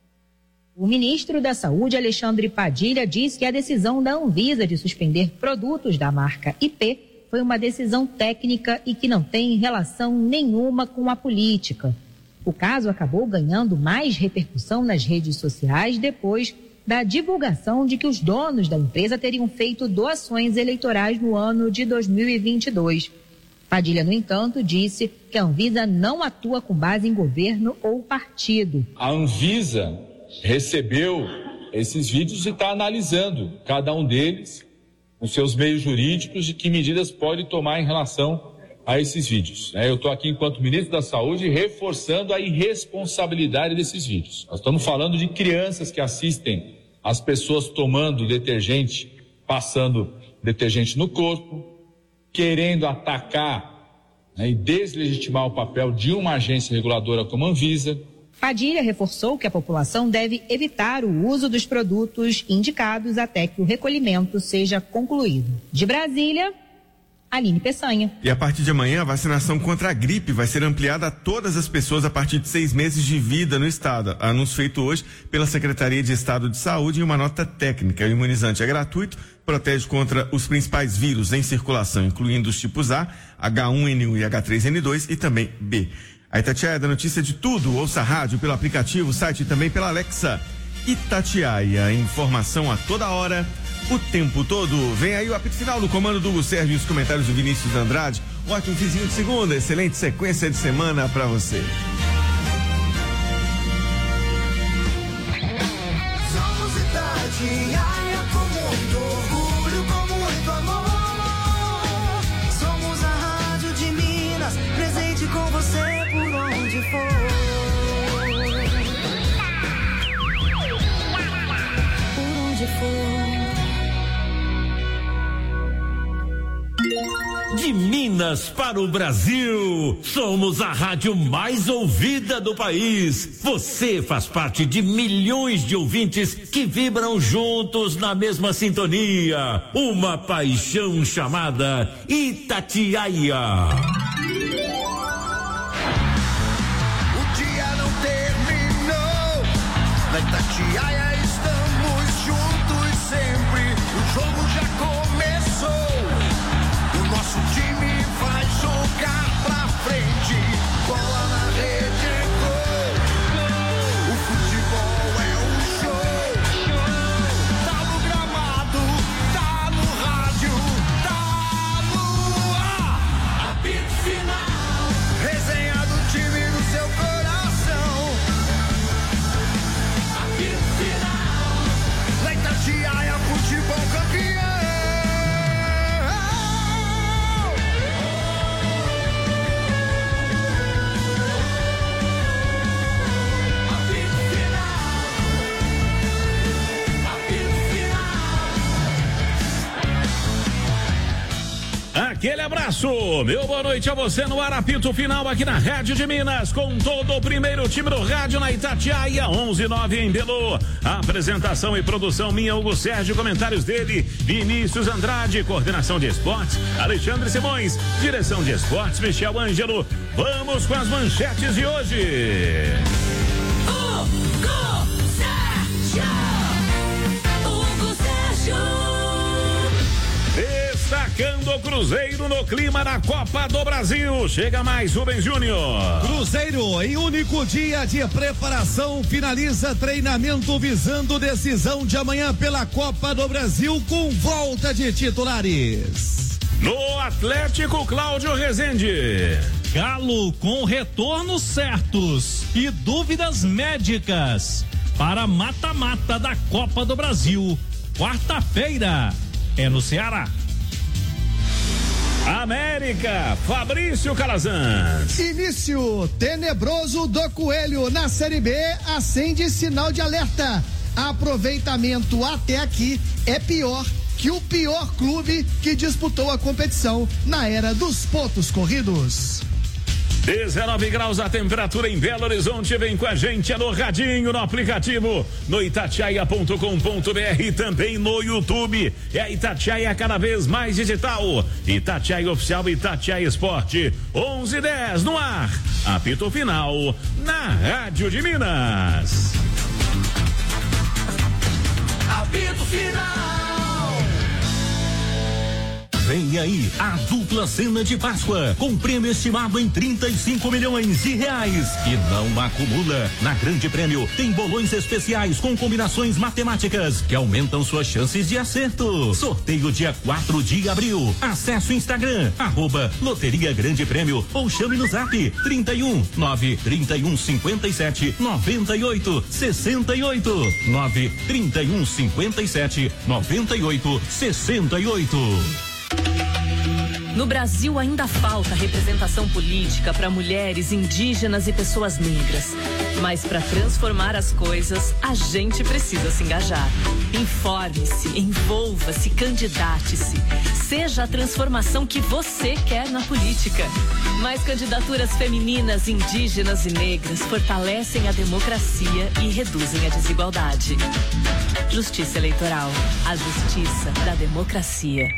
O ministro da Saúde, Alexandre Padilha, diz que a decisão da Anvisa de suspender produtos da marca IP foi uma decisão técnica e que não tem relação nenhuma com a política. O caso acabou ganhando mais repercussão nas redes sociais depois da divulgação de que os donos da empresa teriam feito doações eleitorais no ano de 2022. Padilha, no entanto, disse que a Anvisa não atua com base em governo ou partido. A Anvisa recebeu esses vídeos e está analisando cada um deles, com seus meios jurídicos, de que medidas pode tomar em relação a esses vídeos. Eu estou aqui, enquanto ministro da Saúde, reforçando a irresponsabilidade desses vídeos. Nós estamos falando de crianças que assistem as pessoas tomando detergente, passando detergente no corpo, querendo atacar e deslegitimar o papel de uma agência reguladora como a Anvisa. Padilha reforçou que a população deve evitar o uso dos produtos indicados até que o recolhimento seja concluído. De Brasília, Aline Peçanha. E a partir de amanhã, a vacinação contra a gripe vai ser ampliada a todas as pessoas a partir de 6 meses de vida no estado. Anúncio feito hoje pela Secretaria de Estado de Saúde em uma nota técnica. O imunizante é gratuito, protege contra os principais vírus em circulação, incluindo os tipos A, H1N1 e H3N2 e também B. A Itatiaia dá notícia de tudo. Ouça a rádio pelo aplicativo, site e também pela Alexa. Itatiaia, informação a toda hora, o tempo todo. Vem aí o apito final no comando do Hugo Sérgio e os comentários do Vinícius Andrade. Um ótimo vizinho de segunda, excelente sequência de semana para você. Somos Itatiaia com muito orgulho, com muito amor. Somos a rádio de Minas, presente com você por onde for. Por onde for. De Minas para o Brasil, somos a rádio mais ouvida do país. Você faz parte de milhões de ouvintes que vibram juntos na mesma sintonia. Uma paixão chamada Itatiaia. O dia não terminou, na Itatiaia estamos juntos sempre. O jogo já começou. Nosso time vai jogar pra frente. Bola na rede é gol. O futebol é um show. Tá no gramado, tá no rádio, tá no ar. Apito final. Resenha do time no seu coração. Apito final. Na Itatiaia, futebol campeão. Aquele abraço, meu boa noite a você no Apito Final aqui na Rádio de Minas, com todo o primeiro time do rádio na Itatiaia, 11:09 em Belo. Apresentação e produção minha, Hugo Sérgio, comentários dele, Vinícius Andrade, coordenação de esportes, Alexandre Simões, direção de esportes, Michel Ângelo. Vamos com as manchetes de hoje. Hugo Sérgio. Destacando o Cruzeiro no clima da Copa do Brasil. Chega mais, Rubens Júnior. Cruzeiro, em único dia de preparação, finaliza treinamento visando decisão de amanhã pela Copa do Brasil com volta de titulares. No Atlético, Cláudio Rezende. Galo com retornos certos e dúvidas médicas para mata-mata da Copa do Brasil. Quarta-feira é no Ceará. América, Fabrício Calazans. Início tenebroso do Coelho na Série B acende sinal de alerta. Aproveitamento até aqui é pior que o pior clube que disputou a competição na era dos pontos corridos. 19 graus a temperatura em Belo Horizonte. Vem com a gente, é no radinho, no aplicativo, no itatiaia.com.br, também no YouTube. É a Itatiaia cada vez mais digital. Itatiaia Oficial, Itatiaia Esporte. 11:10 no ar. Apito final na Rádio de Minas. Apito final. Vem aí a dupla cena de Páscoa, com prêmio estimado em 35 milhões de reais. E não acumula. Na Grande Prêmio tem bolões especiais com combinações matemáticas que aumentam suas chances de acerto. Sorteio dia 4 de abril. Acesse o Instagram, @Loteria Grande Prêmio, ou chame no zap 31 931 57 98 68 931 57 98 68. No Brasil ainda falta representação política para mulheres, indígenas e pessoas negras. Mas para transformar as coisas, a gente precisa se engajar. Informe-se, envolva-se, candidate-se. Seja a transformação que você quer na política. Mais candidaturas femininas, indígenas e negras fortalecem a democracia e reduzem a desigualdade. Justiça Eleitoral. A justiça da democracia.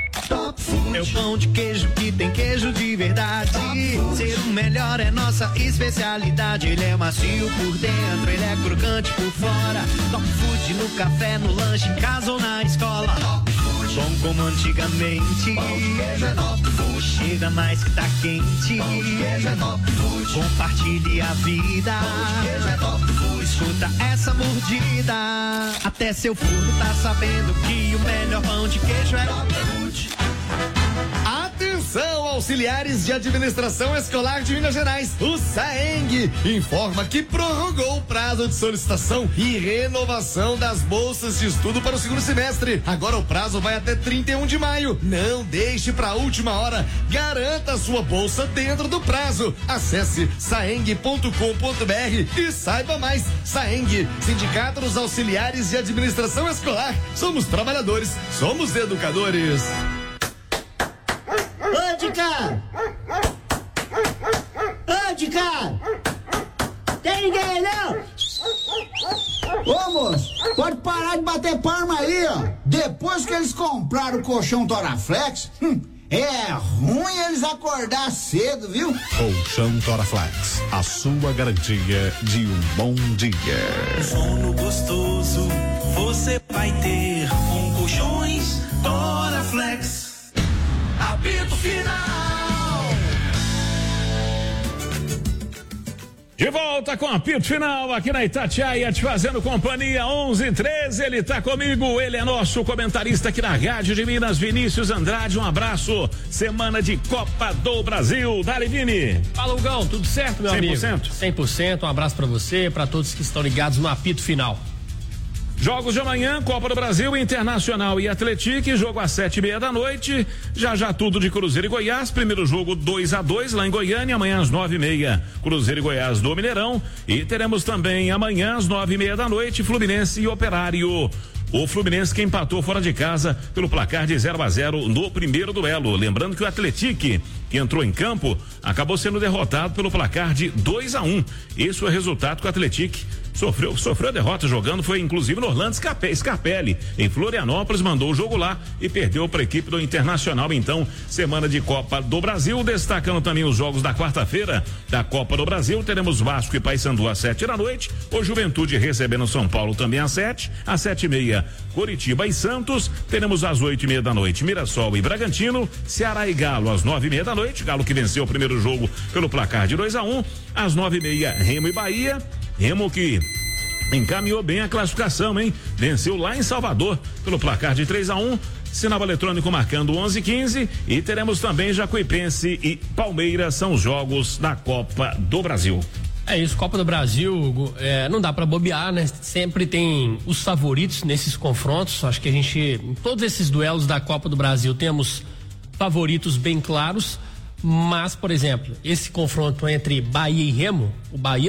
É o pão de queijo que tem queijo de verdade. Ser o melhor é nossa especialidade. Ele é macio por dentro, ele é crocante por fora. Top Food no café, no lanche, em casa ou na escola. Bom como antigamente. Chega mais que tá quente. Compartilhe a vida. Escuta essa mordida. Até seu forno tá sabendo que o melhor pão de queijo é Top Food. Atenção, auxiliares de administração escolar de Minas Gerais. O SAENG informa que prorrogou o prazo de solicitação e renovação das bolsas de estudo para o segundo semestre. Agora o prazo vai até 31 de maio. Não deixe para a última hora. Garanta a sua bolsa dentro do prazo. Acesse saeng.com.br e saiba mais. SAENG, Sindicato dos Auxiliares de Administração Escolar. Somos trabalhadores, somos educadores. Ô, de cá! Ô, de cá! Tem ninguém não? Ô, moço, pode parar de bater palma aí, ó. Depois que eles compraram o colchão Toraflex, é ruim eles acordar cedo, viu? Colchão Toraflex, a sua garantia de um bom dia. Sono gostoso você vai ter com colchões Toraflex. Apito final. De volta com apito final aqui na Itatiaia, te fazendo companhia. 11:13, ele tá comigo, ele é nosso comentarista aqui na Rádio de Minas, Vinícius Andrade. Um abraço. Semana de Copa do Brasil. Dali, Vini. Fala, Hugão, tudo certo, meu 100%? amigo? 100%. Um abraço pra você, pra todos que estão ligados no apito final. Jogos de amanhã, Copa do Brasil, Internacional e Atlético, jogo às 7:30 da noite. Já tudo de Cruzeiro e Goiás. Primeiro jogo 2-2 lá em Goiânia, amanhã às 9:30, Cruzeiro e Goiás do Mineirão. E teremos também amanhã às 9:30 da noite, Fluminense e Operário. O Fluminense que empatou fora de casa pelo placar de 0-0 no primeiro duelo. Lembrando que o Atlético, que entrou em campo, acabou sendo derrotado pelo placar de 2-1. Esse foi o resultado que o Atlético sofreu a derrota jogando, foi inclusive no Orlando Scarpelli, em Florianópolis, mandou o jogo lá e perdeu para a equipe do Internacional. Então, semana de Copa do Brasil, destacando também os jogos da quarta-feira da Copa do Brasil. Teremos Vasco e Paysandu às 7 da noite, o Juventude recebendo São Paulo também às 7, às 7:30, Coritiba e Santos. Teremos às 8:30 da noite, Mirassol e Bragantino, Ceará e Galo às 9:30 da noite, Galo que venceu o primeiro jogo pelo placar de 2-1, às 9:30, Remo e Bahia. Remo que encaminhou bem a classificação, hein? Venceu lá em Salvador pelo placar de 3-1. sinal eletrônico marcando 11:15 e teremos também Jacuipense e Palmeiras, são os jogos da Copa do Brasil. É isso, Copa do Brasil, não dá pra bobear, né? Sempre tem os favoritos nesses confrontos. Acho que em todos esses duelos da Copa do Brasil, temos favoritos bem claros. Mas, por exemplo, esse confronto entre Bahia e Remo, o Bahia